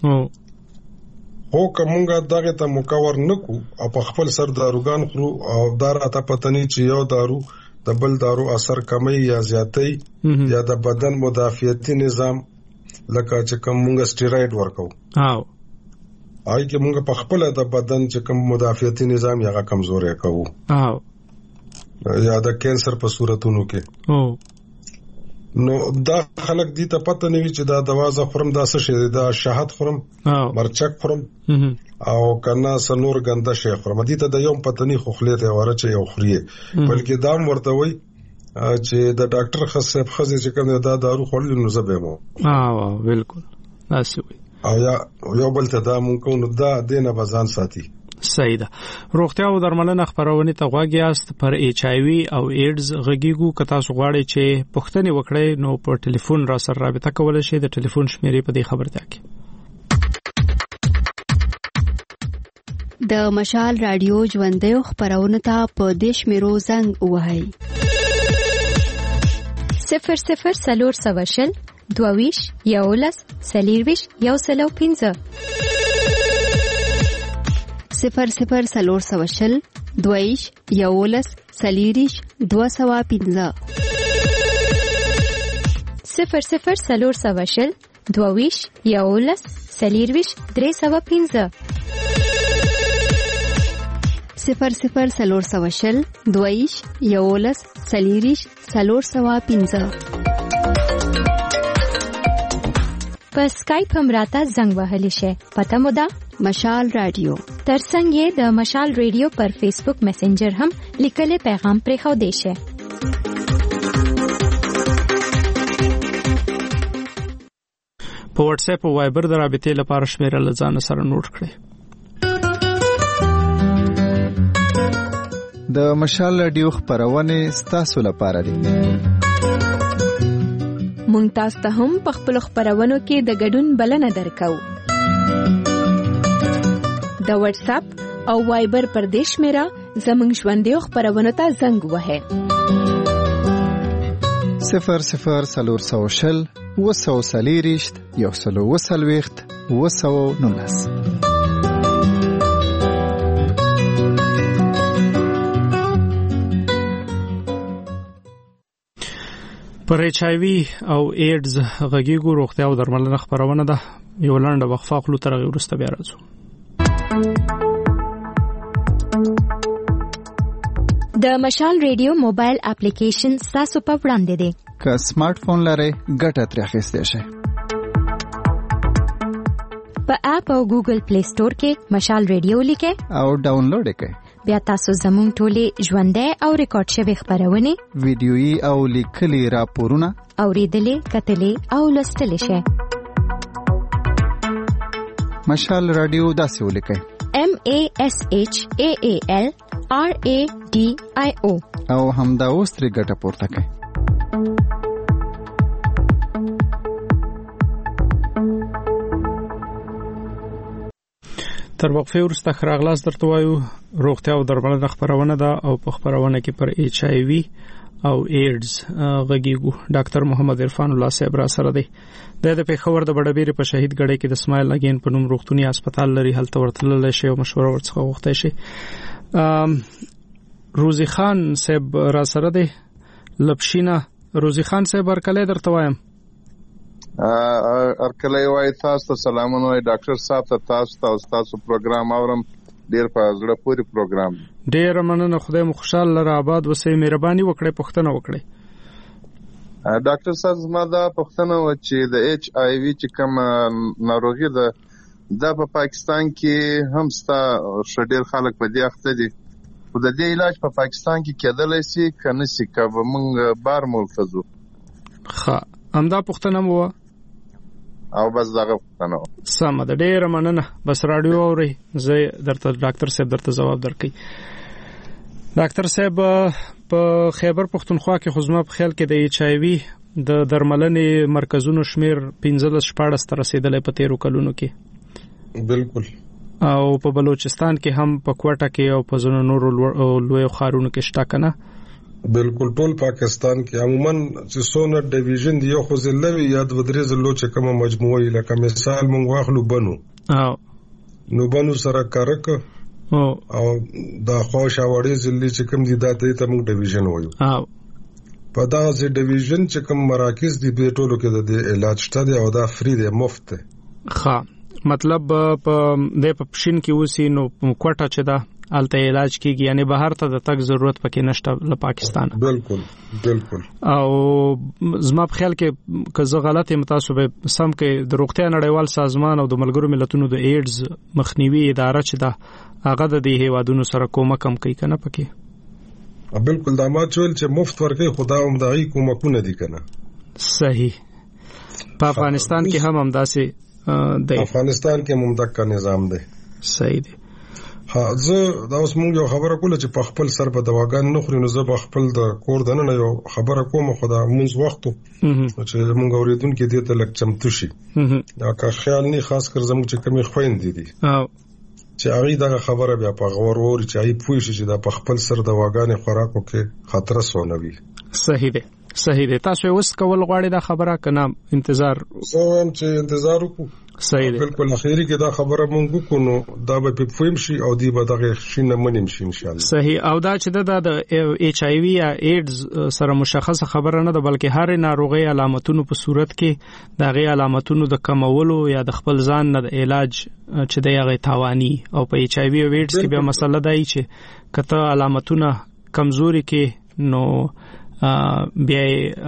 او کومه دغه ته مکور نکو او په خپل سر داروګان خورو او دار اته پتني چې یو دارو د بل دارو اثر کمی یا زیاتې یا د بدن مدافعتي نظام لکه چې کوم موږ سټیراید ورکو او آی کې موږ په خپل د بدن چې کوم مدافعتي نظام یې کمزورې کوو او یا د کینسر په صورتونو کې او نو دا خلک دي ته پته نه وي چې دا دوا ز خورم دا څه شي دا شهادت خورم مرچک خورم او کنا سنور ګنده شي خورم دي ته د یوم پتنی خو خلیته ورچه یو خوري بلکې دا ورته وي چې د ډاکټر خصيب خزه چې کوم دا دارو خورل نو زبېمو اه بالکل تاسو وي او یا یو بل ته دا مونږ نو دا دینه بزان ساتي صحیح ده روغتیا او درملنه خبرونه ته غواګیاست پر ایچ آی وی او ایډز غږیګو کتا سو غواړي چې پښتني وکړي نو په ټلیفون را سره رابطه کول شي د ټلیفون شمیرې په دې خبرته کې د مشال رادیو ژوندې خبرونه ته په دیش میرو زنګ وهاي صفر صفر سلور سواشل دویش یولس سلیرویش یو سلو پینځه صفر صفر سلور سواشل دویش یولس سلیریش دو سوا پینځه صفر صفر سلور سواشل دویش یولس سلیرویش درې سوا پینځه صفر صفر سلور سواشل دویش یولس سلیریش سلور سوا پینځه په اسکایپ هم راته زنګ وهلی شي پته مو ده مشال رادیو ترڅنګ یې د مشال رادیو پر فیسبوک میسنجر هم لیکلي پیغام پرې خو دی شي په واتس اپ او وایبر د رابطې لپاره شمیره لزان سره نوٹ کړئ د مشال رادیو خبرونه ستاسو لپاره دي مونږ تاسو ته هم په خپل خبرونو کې د ګډون بلنه درکو د واتس اپ او وایبر پر دیش میرا زمنګ ژوندې خبرونه ته زنګ وهه صفر صفر سلور سوشل وسو سلیریشت یو سلو وسلويخت وسو نونس پر ایچ آی وی او ایډز غږیګو روغتیا او درملنه خبرونه ده یو لاندې وقفه خلو تر غوړسته بیا راځو د مشال رادیو موبایل اپلیکیشن تاسو په وړاندې دی که سمارټ فون لرئ ګټه ترې اخیستئ شئ په اپ او ګوګل پلی سٹور کې مشال رادیو لیکئ او ډاونلوډ یې کړئ بیا تاسو زموږ ټولې ژوندۍ او ریکارډ شوی خبرونه ویډیويي او لیکلي راپورونه اوریدلې کتلې او لوستلې شئ مشال رادیو داسې ولیکئ M A S H A A L R A D I O او همدا اوس ترې ګټه پورته کړئ تر وقفه وروسته خراغلاس درته وایو روغتیا او درملنه خبرونه ده او په خبرونه کې پر ایچ آی وی او ایډز غږیږو. ډاکټر محمد عرفان الله صاحب را سره دی. د پیښور د بډبیر په شهید ګړی کې د اسماعیل اگین په نوم روغتونی هسپتال لري، هلته ورتلل شي او مشوره ورڅخه غوښتای شي. روزي خان صاحب را سره دی لپشینا. روزي خان صاحب ورکلې درته وایم. ارکلې وای تاسو ته سلامونه وای ډاکټر صاحب ته، تاسو ته تاسو پروګرام اورم، ډیر په زړه پورې پروګرام. ډیر مننه، خدای مو خوشاله لره آباد وسه، مهرباني وکړئ پوښتنه وکړئ. ډاکټر صاحب زما دا پوښتنه و چې د ایچ آی وی چې کوم ناروغي ده دا په پاکستان کې هم ستا شډیر خلک په دې اخته دي، خو د دې علاج په پاکستان کې کېدلی شي کنه سي که موږ بار ملک ځو؟ ښه همدا پوښتنه مو او بس دغه پوښتنه سمه ده. ډیره مننه، بس راډیو اورئ، زه درته ډاکټر صاحب درته ځواب درکړم. ډاکټر صاحب په خیبر پښتونخوا کې خو زما په خیال کې د ایچ آی وی د درملنې مرکزونو شمیر پنځلس شپاړس ته رسیدلی په تیرو کلونو کې. بالکل. او په بلوچستان کې هم په کوټه کې او په ځینو نورو لویو ښارونو کې شته کنه؟ بالکل ټول پاکستان کې عموما چې څونه ډیویژن دی یو خو زلوي یا د ودرې زلو چې کومه مجموعه لکه مثال مونږ واخلو بنو او نو بنو سره کارک او او د خوش اوړې زلې چې کوم دي دا ته موږ ډیویژن وایو. او په دا چې ډیویژن چې کوم مراکز دي په ټولو کې د علاج شته دی او دا فری دی، مفت دی. ښه مطلب په د پښین کې وسی نو کوټه چې دا الته علاج کیږي، یعنی بهر ته د تک ضرورت پکې نشته له پاکستان. بالکل بالکل. او زما په خیال کې که زه غلط یم تاسو به سم کې د روغتیا نړیوال سازمان او د ملګرو ملتونو د ایډز مخنیوي اداره چې دا هغه د دې هیوادونو سره کومک هم کوي کنه پکې؟ بالکل. دا ما چول چې مفت ورکوي خدا هم دغه کومکونه دي کنه. صحیح. په افغانستان کې هم همداسې دی. افغانستان کې ممدک نظام دی. صحیح دی. ها زه دا اوس مونږ یو خبره کوله چې په خپل سر په دواګان نه خوري، نو زه په خپل د کور دننه یو خبره کوم، خدا مونږ وختو چې مونږ اوریدونکو دې ته لک چمتو شي دا کا خیال نه، خاص کر زموږ چې کمی خويندې دي چې هغه دا خبره بیا په غور ور چې ای پوي شي چې دا په خپل سر دواګان خوراکو کې خطر سونوي. صحیح دی صحیح دی. تاسو اوس کول غواړئ دا خبره کنه انتظار؟ زه هم چې انتظار وکړو. صحیح دی. بالکل اخیری کې دا خبره مونږ کو نو دا به په فهم شي او دی به دغه شینه منیم شي ان شاء الله. صحیح. او دا چې د ایچ آی وی یا ایډز سره مشخصه خبره نه ده، بلکې هر ناروغي علامتونو په صورت کې د غي علامتونو د کمولو یا د خپل ځان نه د علاج چې د هغه توانی، او په ایچ آی وی او ایډز کې بیا مسله ده چې کته علامتونه کمزوري کې نو بیا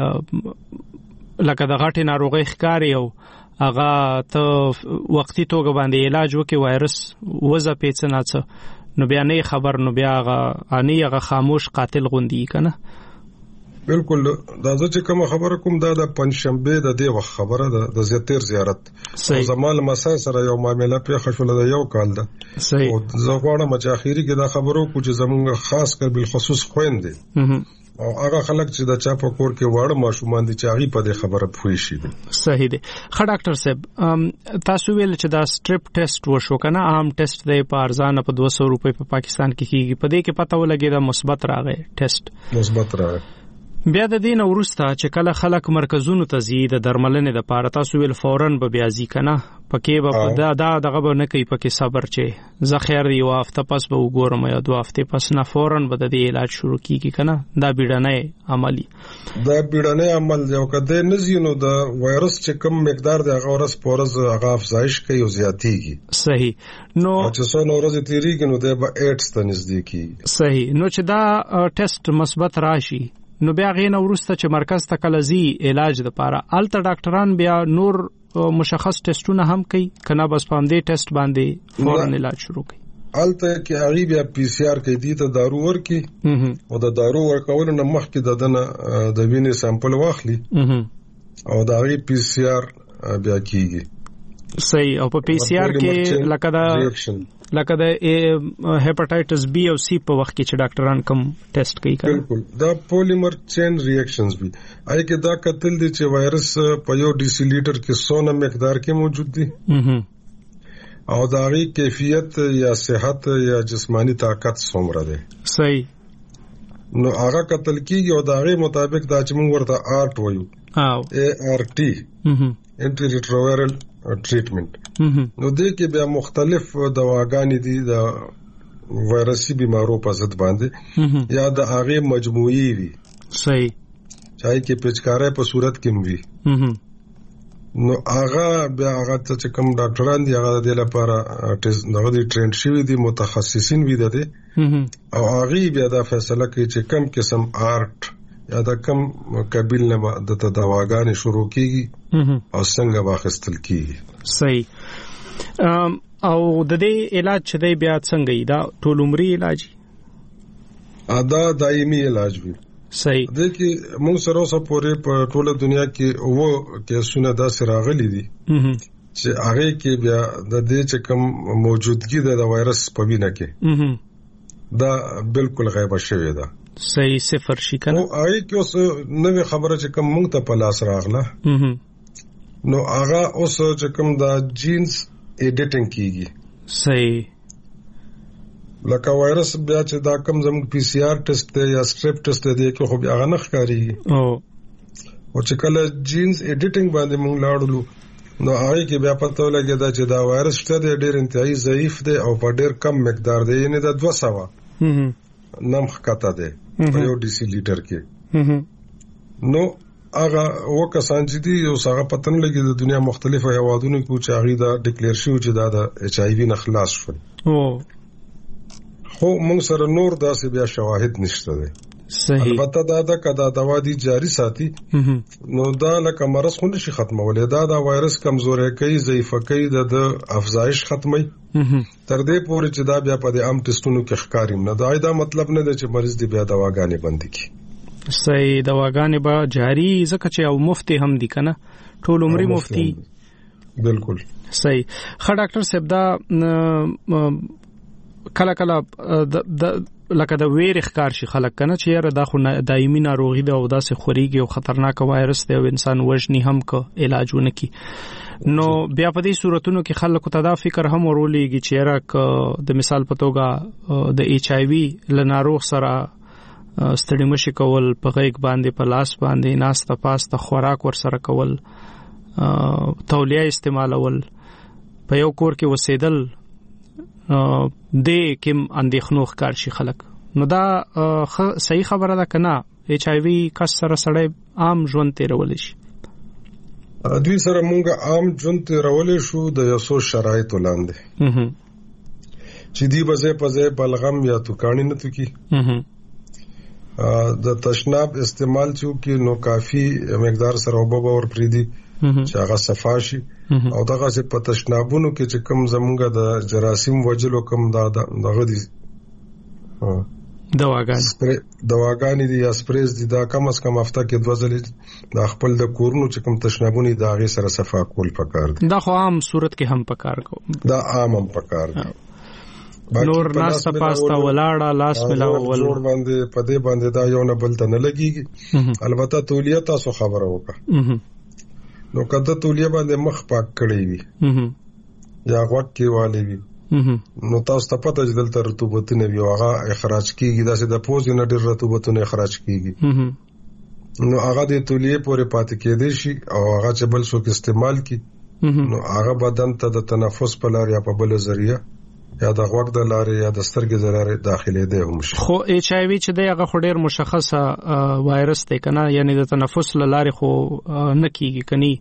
لکه د غټي ناروغي ښکاری او هغه ته وختي توګه باندې علاج وکي، وایرس وځه پیڅناڅه نو بیا نه خبر، نو بیا هغه اني هغه خاموش قاتل غوندي کنه. بالکل. دا چې کوم خبره کوم دا د پنځشنبه د دې وخت خبره ده د زیاتیر زیارت زمال مسای سره یو معاملې په خښول د یو کال ده. صحیح. او زه غواړم چې اخیری کې دا خبرو کو چې زمونږ خاص کر بل خصوص خويندې او هغه خلک چې د چا په کور کې واړه ماشومان دي چې هغه په دې خبره پوي شي. صحیح دی. ښه ډاکټر صاحب تاسو ویل چې دا سټریپ ټیسټ وشو کنه، عام ټیسټ دی په ارزانه په دوه سوه روپۍ په پاکستان کې کیږي، په دې کې پته ولګي دا مثبت راغی ټیسټ مثبت راغی. بیا د دین ورسته چې کله خلک مرکزونو ته زی د درملنې د پاره تاسو ویل فورن به بیا زی کنه پکې به دا دا دغه به نه کوي پکې صبر چې زه خیر دی او هفته پس به وګورم یا دوه هفته پس نه فورن به د دې علاج شروع کیږي کنه. دا بیړنۍ عملی دا بیړنۍ عمل یو کده نه زینو د وایرس چې کم مقدار د هغه ورس پورز هغه افزایش کوي او زیاتیږي. صحیح. نو چې څو نورز تیریږي نو د به اټس ته نزدیکی. صحیح. نو چې دا ټیسټ مثبت راشي نو بیا غینه ورسته چې مرکز ته کلزي علاج د پاره الته ډاکټران بیا نور مشخص ټیسټونه هم کوي کنه، بس په همدې ټیسټ باندې فورن علاج شروع کوي. الته کې هغه بیا پی سی آر کوي، دي ته دارو ورکي او د دارو ورکول نه مخکې د دنه د وینې سامپل واخلي او دا غي پی سی آر بیا کیږي. صحیح. او په پی سی آر کې لکه دا لکه د هپاټایټس بی او سی په وخت کې چې ډاکټران کوم ټیسټ کوي کنه. بالکل. دا پولیمر چین ریاکشنز بھی آی کې دا قتل دي چې وایرس په یو ډیسی لیټر کې سو نه مقدار کې موجود دي او د هغه کیفیت یا صحت یا جسمانی طاقت څومره ده. صحیح. نو هغه قتل کیږي او د هغه مطابق دا چې موږ ورته آرټ وایو او اے آر ټي انټي ریټرووایرل ټریټمنټ. نو دې کې بیا مختلف دواګانې دي د وایرسي بیمارو په ضد باندې یا د هغه مجموعي وي. صحیح. چای کې پچکارې په صورت کې وي. نو هغه بیا هغه چې کوم ډاکټران دي هغه د لپاره دغه دي ټرینډ شوی دي متخصصین وي دي او هغه بیا دا فیصله کوي چې کم قسم آرټ یا د کم قبیل نه د دواګانې شروع کیږي او څنګه واخستل کیږي. صحیح. او د دې علاج چې دی بیا څنګه دی؟ دا ټول عمري علاج ادا دایمي علاج وي. صحیح. د کې موږ سره اوسه پورې په ټوله دنیا کې وو کیسونه داسې راغلي دي چې هغه کې بیا د دې چې کوم موجودګي د وایرس په وینه کې دا بالکل غیب شوی ده. صحیح. صفر شي کنه. او هغه کې اوس نوې خبره چې کوم موږ ته په لاس راغله نو هغه اوس چې کوم دا جینز ایډیټینګ کیږي. صحیح. لکه وایرس بیا چې دا کم زموږ پی سی آر ټیسټ دی یا سټریپ ټیسټ دی کې خو بیا هغه نه ښکاري او او چې کله جینز ایډیټینګ باندې موږ لاړو نو هغه کې بیا پته ولګی دا چې دا وایرس شته دی ډېر انتهایی ضعیف دی او په ډېر کم مقدار دی یعنی دا دوه سوه نم ښکته دی په یو ډي سي لیټر کې. نو هغه وکسان چې دي یو څنګه پته نه لګي د دنیا مختلفو هیوادونو کې چې هغه دا ډیکلیئر شو چې دا د ایچ آی وی نه خلاص شول. او خو موږ سره نور داسې بیا شواهد نشته دي. صحیح. البته دا د کدا دوا دي جاری ساتي نو دا لکه مرض خو نشي ختمولای. دا دا وایرس کمزوري کوي ضعیف کوي د افزایش ختمي تر دې پورې چې دا بیا په عام ټیسټونو کې ښکاریم نه. دا دا مطلب نه دی چې مریض دی بیا دواګانې بند کړي. صحیح. دواګانې به جاری ځکه چې او مفتی هم دي کنه ټول عمري مفتی. بالکل صحیح. خا ډاکټر صاحب دا کله کله د لکه د ویر ښکار شي خلک کنه چې یاره دا خو دایمي ناروغي ده او داسې خوريږي او خطرناک وایرس دی او انسان وژني هم که علاجونه کی. نو بیا په دې صورتونو کې خلکو ته دا فکر هم ورولېږي چې یاره د مثال په توګه د ایچ آی وی له ناروغ سره ستړي مشي کول په غیږ باندې په لاس باندې ناسته پاسته خوراک ور سره کول تولیه استعمالول په یو کور کې وسیدل د کوم اندېښنو ښکار شي خلک. نو دا صحیح خبره ده کنه ایچ آی وی کس سره سړی عام ژوند تیرول شي. دوی سره مونږ عام ژوند تیرول شو د یو څو شرایطو لاندې چې دی بځه پځه بلغم یا توکانی نه تو کی د تشناب استعمال چو کې نو کافی مقدار سره وبو ور پریدي چې هغه صفاشي او دغه څه په تشنابونو کې چې کوم زمونږ د جراثیم وجلو کوم دا دغه دي دواګان دواګان دي یا سپریز دي دا کم از کم هفته کې دوه ځلې د خپل د کورونو چې کوم تشنابونه دا غي سره صفا کول پکار دي. دا خو عام صورت کې هم پکار کو دا عام هم پکار دي. نور ناس پاستا ولاړه لاس ملاول جوړ باندې پدې باندې دا یو نه بل ته نه لګيږي. البته تولیه تاسو خبره وکړه نو کله تولیه باندې مخ پاک کړی وي یا غوږ کې والی وي نو تاسو ته پته چې دلته رطوبتونه وي هغه اخراج کیږي داسې د پوز نه ډېر رطوبتونه اخراج کیږي نو هغه د تولیه پورې پاتې کېدې شي او هغه چې بل څوک استعمال کی نو هغه بدن ته د تنفس په لار یا په بل ذریعہ یا د غوږ د لارې یا د سترګې د لارې داخلي دی هم شي. خو ایچ آی وی چې دی هغه خو ډېر مشخصه وایرس دی کنه یعنی د تنفس لارې خو نه کیږي کني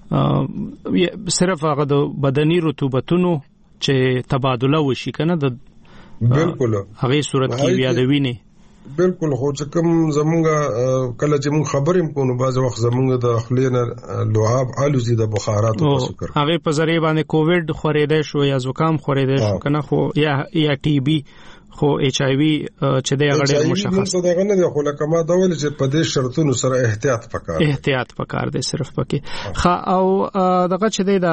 صرف هغه د بدني رطوبتونو چې تبادله وشي کنه د بالکل هغه صورت کې بیا د وینې بالکل خو چې کوم زمونږه کله چې مونږ خبرې کوو بعض وخت زمونږ د خلینا لعاب الوزي د بخارات په سکر هغه په ذریعہ باندې کووډ خورېده شو یا زکام خورېده شو کنه خو یا یا ټي بي خو ایچ آی وی چې د هغه ډېر مشخص څه دغه نه خو لکه ما دا ویل چې په دې شرطونو سره احتیاط پکار احتیاط پکار دی صرف پکې خا او دغه چې د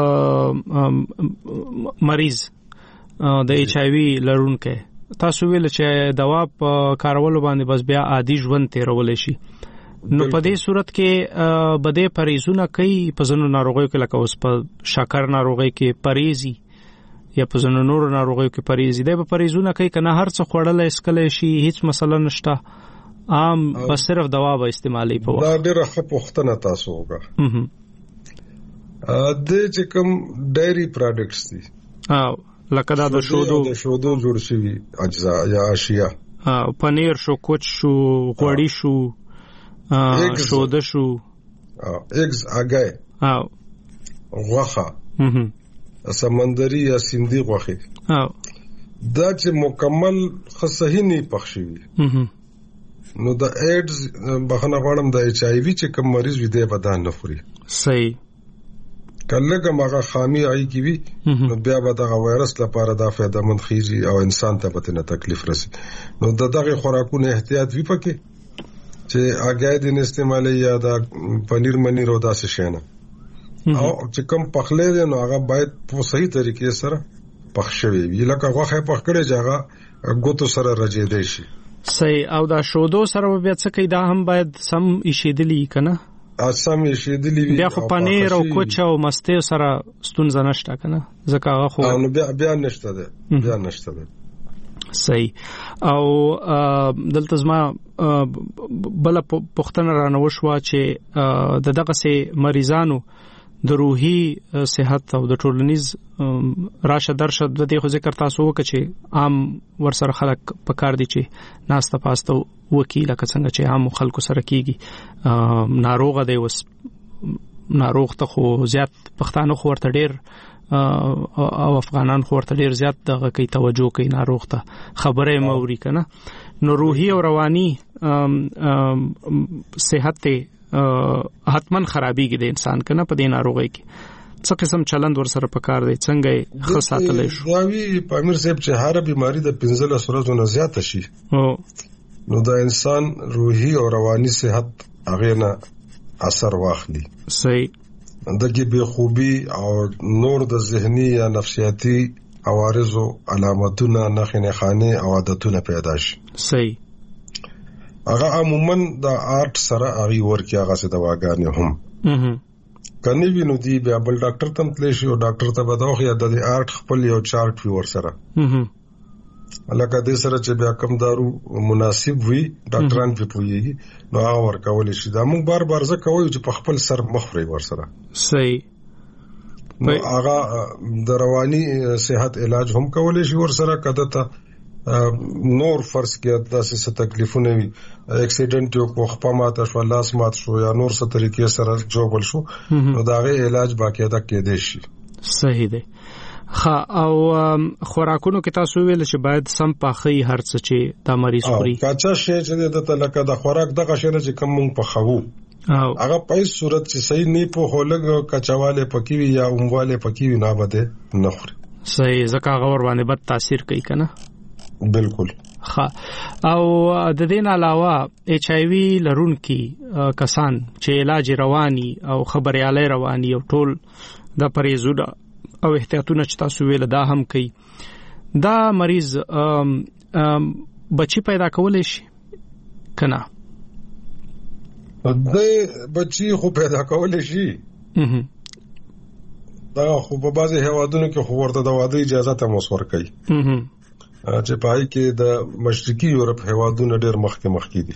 مریض د ایچ آی وی لرونکو تاسو ویل چې دوا په کارولو باندې بس بیا عادي ژوند تیرول شي نو په دې صورت کې بده پریزونه کوي په ځینو ناروغیو کې لکه اوس په شکر ناروغي کې پریزي یا په ځینو نورو ناروغیو کې پریز دی به پریزونه کوي کنه هر څه خوړل اسکل شي هیڅ مسله نشته عام بس صرف دوا به استعمالي په وخت دا ډیره ښه پوښتنه تاسو وکړه ا د چې کوم ډایری پروډکټس دي او لکه دا د شودو د شودو جوړ شوی اجزا یا اشیاء او پنیر شو کوچ شو غوړی شو شوده شو او اگز اگای او غوخه سمندري یا سیندي غوخه او دا چې مکمل خصهی نه پخښوي نو د ایډز بخنه غواړم د ایچ آی وی چې کوم مریض وي دی بدن نه خوري صحیح کله کومه خامي آی کی وی نو بیا به د وایرس لپاره دا فائدہ مند خيږي او انسان ته به نه تکلیف رسي نو د دغه خوراکونو احتیاط وی پکې چې اګای د استعمالي یا د پنیر منیر او داسې شینه او چې کوم پخلې دي نو هغه باید په صحیح طریقې سره پخښوي وی لکه غوخه پخکړې ځای غوتو سره رجې دی شي صحیح او دا شودو سره بیا څه کوي دا هم باید سم ایشیدلی کنه اسم ایشیدلی بیا خو پنیر او کوچ او مسته سره ستونزه نشته کنه ځکه هغه خو نو بیا بیا نشته ده بیا نشته ده صحیح او دلته زما بل پښتنه رانه وشو چې د دغه سي مریضانو د روحي صحت او د ټولنیز راشه درشه د دې خو ذکر تاسو وکړي چې عام ورسره خلک پکار دي چې ناسته پاسته وکیل که څنګه چې عام خلکو سره کیږي ناروغه دی وس ناروغ ته خو زیات پښتانه خو ورته ډیر او افغانان خو ورته ډیر زیات دغه کوي توجه کوي ناروغ ته خبره موري کنه نو روحي او رواني صحت ته حتمن خرابېږي د انسان کنه په دې ناروغي کې څه قسم چلند ورسره پکار دی څنګه خاصاتلې شو دا وی پامیر صاحب چې هر بیماری د پنځل سورزو نه زیات شي نو د انسان روحي او رواني صحت هغه نه اثر واخلي صحیح دغه به خوبي او نور د ذهني یا نفسیاتي عوارضو علامتونه نخنه خانه او عادتونه پیدا شي صحیح هغه عموما د آرټ سره هغه ورکی هغه څه دواګانې هم کني وینو دی بیا بل ډاکټر تم تللی شي او ډاکټر ته بدوخ یا د آرټ خپل یو چارت وی ور سره لکه دې سره چې بیا کم دارو مناسب وي ډاکټران په پويږي نو هغه ورکول شي دا موږ بار بار ځکه وایو چې په خپل سر مخوري ور سره صحیح نو هغه د رواني صحت علاج هم کولای شي ور سره کده ته نور فرض کې داسې څه تکلیفونه وي اکسیډنټ یو په خپماته شو لاس مات شو یا نور څه طریقې سره جوړول شو نو داغه علاج باقاعده کېدې شي صحیح دی خا او خوراکونو کې تاسو ویل چې باید سم پاخي هر څه چې د مریض خوري کاچا شی چې د تلکه د خوراک دغه شی چې کم مونږ په خو هغه په صورت چې صحیح نه په هولګ کچواله پکې وي یا اومواله پکې وي نه بده نه خوري صحیح ځکه هغه ور باندې بد تاثیر کوي کنه بالکل ها او د دې علاوه ایچ آی وی لرونکي کسان چې علاج رواني او خبريالي رواني او ټول د پریزونه او احتیاطونه چې تاسو ویل دا هم کوي دا مریض ام ام بچي پیدا کولای شي کنه د بچي خو پیدا کولای شي دا خو په بعضي هوادونو کې خو ورته د واده اجازه ته موثر کوي چې پای کې د مشرقي یورپ هوادونو ډېر مخکې مخکې دي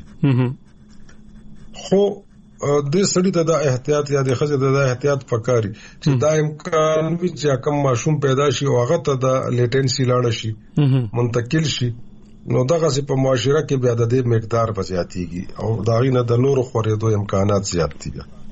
خو د سړي ته د احتیاط یا د خزه د احتیاط پکاري چې دا امکان وي چې کم ماشوم پیدا شي او هغه ته د لیټنسي لاړ شي منتقل شي نو دغه په معاشره کې بیا د دې مقدار بزیاتيږي او دا غینه د نور خورېدو امکانات زیات دي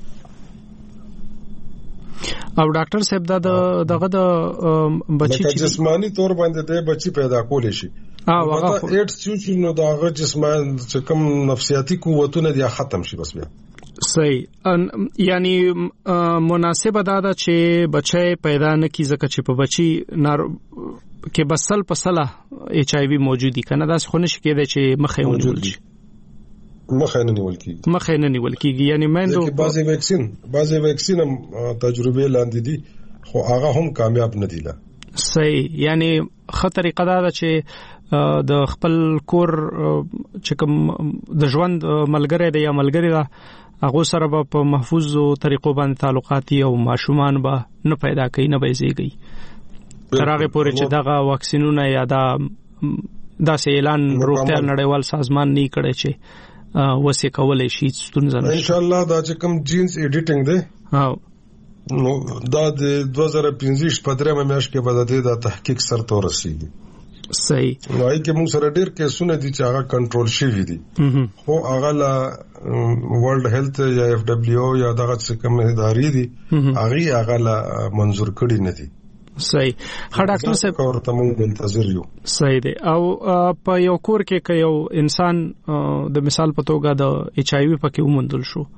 او ډاکټر صاحب دا دغه د بچی چې جسمانی تور باندې د بچی پیدا کول شي او هغه ایټ چې نو دغه جسمانی چې کوم نفسیاتي قوتونه دي ختم شي بس بیا صحیح یعنی مناسبه دا ده چې بچي پیدا نه کی ځکه چې په بچي نار کې بسل پسله ایچ آی وی موجودي کنه دا څه خونه شي کېده چې مخه ونیول شي مخه نه نیول کیږي مخه نه نیول کیږي یعنی مندو بعضي ویکسین بعضي ویکسین هم تجربه لاندې دي خو هغه هم کامیاب نه دي لا صحیح یعنی خطر طریقه دا چې د خپل کور چې کوم د ژوند ملګری دی یا ملګری دا هغه سره په محفوظ طریقو باندې تعلقات او ماشومان به نه پیدا کوي نه به زیږي ترغه پورې چې دغه واکسینونه یا دا داسې اعلان روغتیا نړیوال سازمان نه کړی چې وسه کولای شي ستونزه نه. ان شاء الله دا چې کوم جینز ایډیټینګ دی او نو دا د دوه زره پنځه په درېمه میاشت کې به د دې د تحقیق سره تور رسیدي. صحیح. نو ای کې موږ سره ډېر کیسونه دي چې هغه کنټرول شوي دي خو هغه لا ورلد هیلث یا اف دبليو یا دغه څه کوم ادارې دي هغه هغه لا منظور کړي نه دي. صحیح. خا ډاکټر صاحب ورته موږ منتظر یو. صحیح دی. او په یو کور کې که یو انسان د مثال په توګه د ایچ آی وی پکې ومندل شو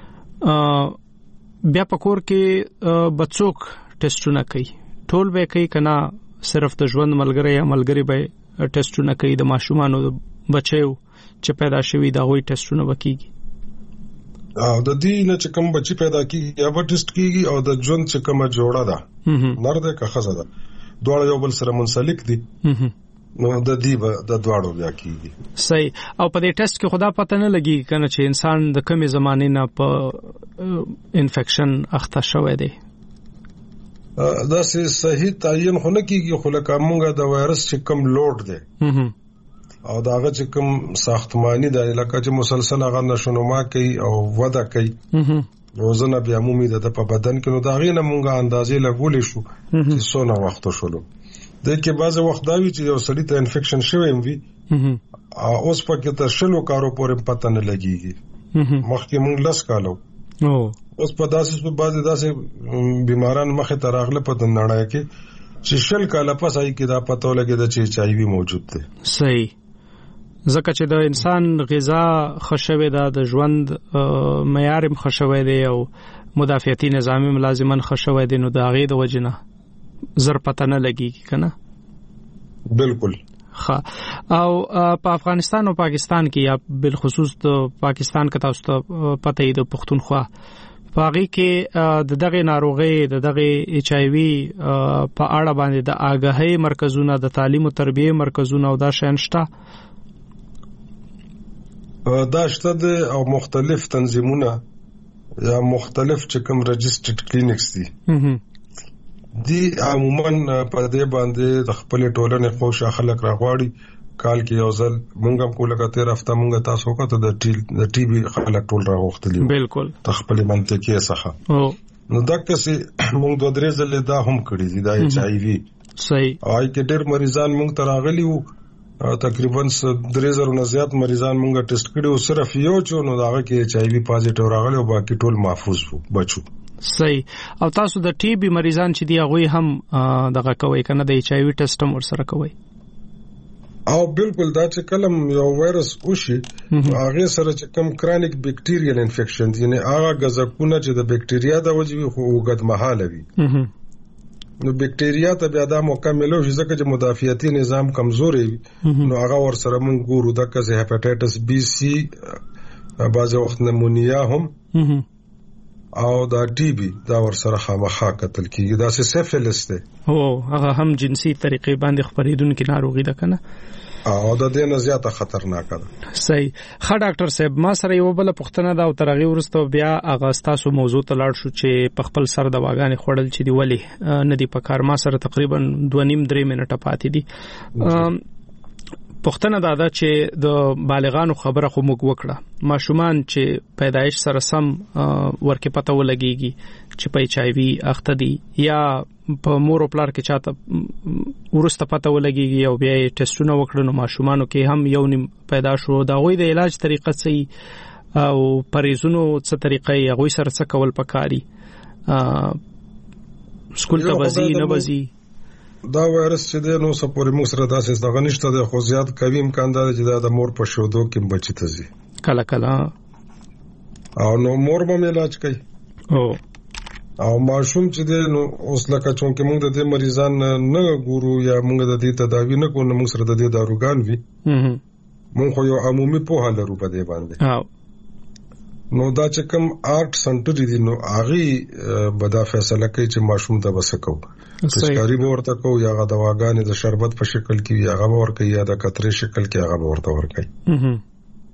بیا په کور کې بچوک ټیسټونه کوي ټول به کوي کنه صرف د ژوند ملګری یا ملګری به ټیسټونه کوي د ماشومانو بچیو چې پیدا شوي دا وی ټیسټونه وکيږي او د دې نه چې کوم بچی پیدا کیږي یا به ټیسټ کیږي او د ژوند چې کومه جوړه ده نر ده که ښځه ده دواړه یو بل سره منسلک دي نو د دې به د دواړو بیا کیږي. صحیح. او په دې ټیسټ کې خدا پته نه لګي کنه چې انسان د کومې زمانه نه په انفیکشن اخته شوی دی. دا سه صحیح تعین خو نه کیږي خو لکه موږ د وایرس چې کوم لوډ دی او داغه چې کوم ساختماني د علاقې چې مسلسل هغه نشونما کوي او وده کوي روزنه بیا عمومي د په بدن کې نو داغه نه موږ اندازې لګولې شو چې څونه وخت شولو. د کې بعض وخت دا وی چې یو سړی ته انفیکشن شوی وي او اوس پکې ته شلو کارو پورې پته نه لګيږي مخکې موږ لاس کالو او اوس په داسې په بعض داسې بیماران مخه ته راغله په نړۍ کې چې شل کاله پس آی کې دا پته ولګي چې ایچ آی وی موجود دی. صحیح. ځکه چې د انسان غذا خښوي دا د ژوند معیار هم خښوي دی او مدافعتي نظام ملازمان خښوي دي نو دا غي د وجنه زر پته نه لګي کنه. بالکل. ها او په افغانستان او پاکستان کې یا بالخصوص د پاکستان کې تاسو ته پته ای د پښتونخوا پاغي کې د دغه ناروغي د دغه ایچ آی وی په اړه باندې د آګاهي مرکزونه د تعلیم او تربیه مرکزونه او دا شین شته دا شته او مختلف تنظیمونه یا مختلف چې کوم رجسټرډ کلینیکس دي دی عموما په دې باندې د خپل ټولنې خوشا خلک راغواړي کال کې یو ځل مونږ هم کوله کته رافته مونږ تاسو کوته د ټی د ټي بي خلک ټول راغختلی بالکل د خپل منطقې څخه نو دغه څه مونږ دوه درې ځله دا هم کړی دی دا ایچ آی وی. صحیح. آی کې ډېر مریضان مونږ ته راغلي وو تقریبا درې زره نه زیات مریضان مونږ ټیسټ کړي او صرف یو چې نو داغه کې ایچ آی وی پازیټیو راغلی او باقي ټول محفوظ وو بچو. صحیح. او تاسو د ټي بي مریضان چې دی هغه هم دغه کوي کنه د ایچ آی وی ټیسټ هم ورسره کوي او بالکل دا چې کلم یو وایرس وشي هغه سره چې کوم کرونیک بیکټیریل انفیکشن یعنی هغه غزکونه چې د بیکټیریا د وجوي خو وګد مهاله وي نو بیکټیریا ته بیا دا مکملو شي ځکه چې مدافعتي نظام کمزوري نو هغه ور سره مونږ ګورو د کزه هپاتایټس بی سی بعض وخت نمونیا هم او دا ټي بي دا ور سره خامخا قتل کیږي دا سیفیلس دی او هغه هم جنسي طریقې باندې خپرېدونکو ناروغي ده کنه او د دې نه زیاته خطرناک ده. صحیح. خا ډاکټر صاحب ما سره یو بل پوښتنه ده او ترغه ورسته بیا هغه تاسو موضوع ته لاړ شو چې په خپل سر د واغانې خوړل چې دی ولی نه دی په کار ما سره تقریبا دوه نیم درې منټه پاتې دي. پښتنه دا ده چې د بالغانو خبره خو موږ وکړه ماشومان چې پیدایش سره سم ورکه پته ولګيږي چې په ایچ آی وی اخته دي یا په مور او پلار کې چاته ورسته پته ولګيږي او بیا ټیسټونه وکړو نو ماشومانو کې هم یو نیم پیدا شو دا غوي د علاج طریقه څه او پریزونو څه طریقې غوي سره څه کول پکاري سکول ته وزي نه وزي دا وایرس چې د نو سپورې موږ سره داسې دغه نشته د خو زیات کوي امکان دی چې دا د مور په شودو کې بچی ته زی کله کله او نو مور به علاج کوي او او ماشوم چې د نو اوس لکه چونکه موږ د دې مریضان نه ګورو یا موږ د دې تداوی نه کوو موږ سره د دې داروګان وي موږ خو یو عمومي پوهه لرو په دې باندې او نو دا چې کوم آرټ سنټر دي نو هغه به دا فیصله کوي چې ماشوم ته وسکو تشکاری به ورته کو یا غا دواګانې د شربت په شکل کې یا غا ورکه یا د قطرې شکل کې هغه ورته ورکړي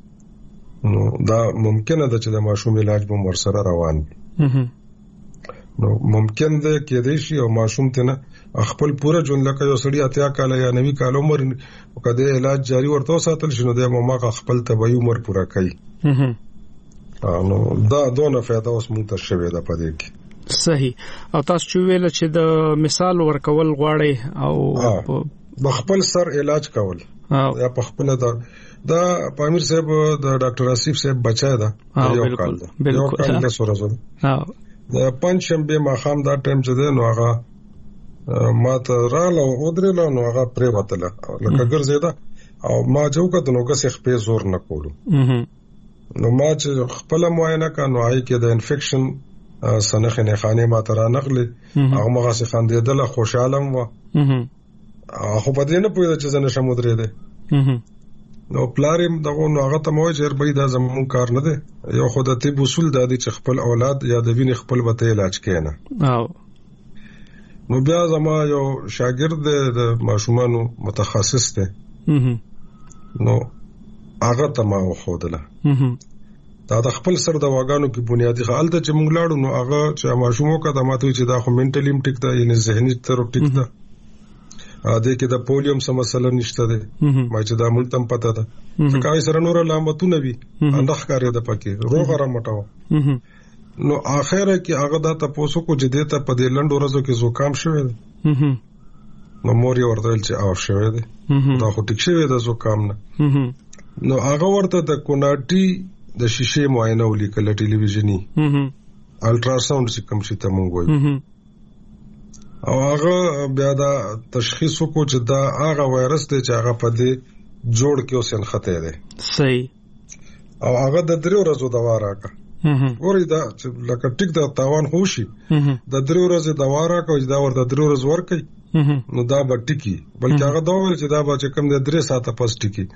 نو دا ممکنه ده چې د ماشوم علاج به ورسره روان وي نو ممکن ده کې دی شي او ماشوم ته نه خپل پوره ژوند لکه یو سړی اتیا کال یا نوي کال عمر کده علاج جاری ورته ساتل شنو د ماما خپل طبي عمر پوره کوي. نو دا دونه فائدہ اوس مونږ ته شوی ده پدې کې. صحیح. او تاسو چې ویل چې د مثال ورکول غواړي او په خپل سر علاج کول یا په خپل دا دا پامیر صاحب د ډاکټر آصف صاحب بچا ده یو کال ده یو کال له سره زده د پنځ شنبه ماخام دا ټایم چې ده نو هغه ما ته رااله او درېله نو هغه پرې وتله لکه ګرځېده او ما چې وکړه نو کس خپې زور نه کولو. نو ما چې خپل معاینه کا نو هاي کې د انفیکشن سنخ نه خانه ما ترا نقلې هغه مغه سي خندېدله خوشاله و خو په دې نه پوهېده چې زنه شمودرې ده. نو پلارم دغه نو هغه ته مو چیر به دا زمون کار نه ده یو خو د طب اصول د دې چې خپل اولاد یا د وینې خپل وته علاج کینه. او نو بیا زما یو شاګرد د ماشومانو متخصص ده نو هغه ته ما وخدله دا د خپل سر د واګانو کې بنیادی حالت چې مونږ لاړو نو هغه چې ماشومو کا د ماته چې دا خو منټلی ټیک ده یعنی ذهني تر ټیک ده ا دې کې د پولیوم سم مسله نشته ده ما چې دا مونږ تم پته ده چې کای سره نور علامتونه وي اندخ کاری ده پکې روغ را مټاو نو اخره کې هغه دا تاسو کو چې دې ته په دې لنډ ورځو کې زکام شوی ده نو مور یې ورته چې او شوی ده دا خو ټیک شوی ده زکام نه. نو هغه ورته د کوناټي د شیشه معاینه ولیکل ټلویزیونی الټراساوند چې کوم شي ته مونږ وایو او هغه بیا دا تشخیص کو چې دا هغه وایرس دی چې هغه په دې جوړ کې اوسن خطر دی. صحیح. او هغه د درو ورځو دوا راکا ورې دا چې لکه ټیک دا تاوان خوشي د درو ورځې دوا راکا چې دا ورته درو ورځې ورکي نو دا به ټیکی بلکې هغه دا وایي چې دا به چې کم د درې ساعته پس ټیکی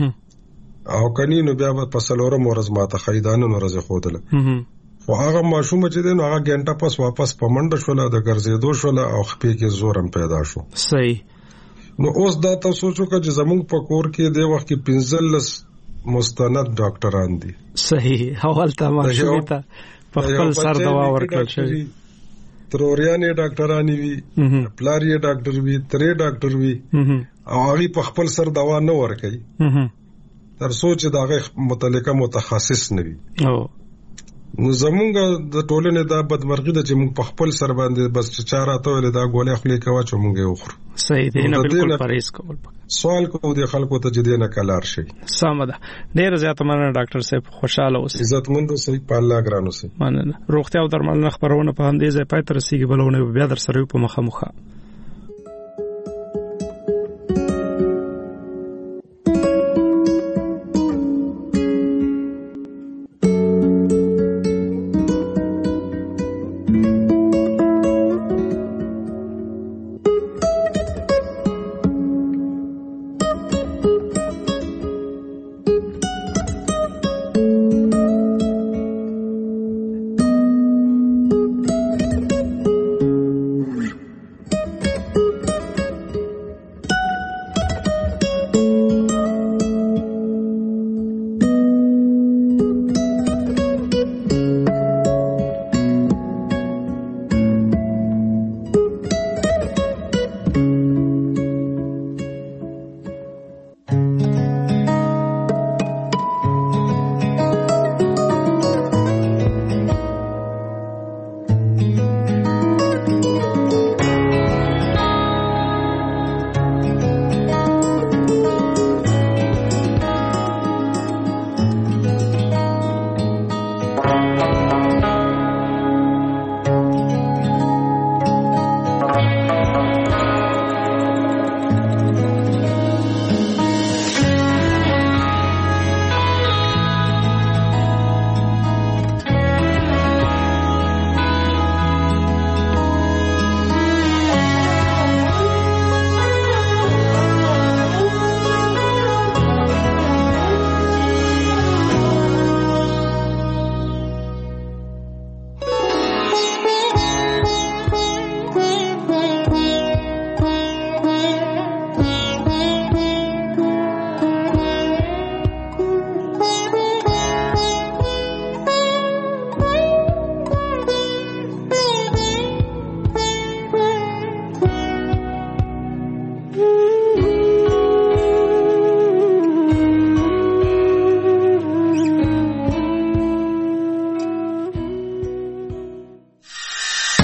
او کني نو بیا په سلورم ورځ ماته خریدانه ورځ خودله خو هغه ماشوم چې دین هغه ګنټه پس واپس پمنډ شول د ګرځېدو شول او خپې کې زورم پیدا شو. صحیح. نو اوس دا تاسو سوچو چې زموږ په کور کې د وخت کې پنځلس مستند ډاکټران دي. صحیح. اول ته ماشوم ته په خپل سر دوا ورکړل شي تروريانې ډاکټرانی وي پلاری ډاکټر وي ترې ډاکټر وي او هغه په خپل سر دوا نه ورکړي تر سوچ دغه متعلقه متخصص نه وي. او نو زمونږ د ټولنې دا بدمرغي ده چې موږ په خپل سر باندې بس چې چاره ته ولې دا ګولې خپلې کوي چې موږ یې وخورو. صحیح دی. نه بالکل پرهیز کول پکار. سوال کوو د خلکو ته چې دینه کلار شي. سم ده. ډیر زیات مننه ډاکټر صاحب خوشاله اوسئ. عزتمند اوسئ په الله ګران اوسئ. مننه. روغتیا او درملنه خبرونه په همدې ځای پای ته رسیدي بلونه بیا در سره په مخه مخه.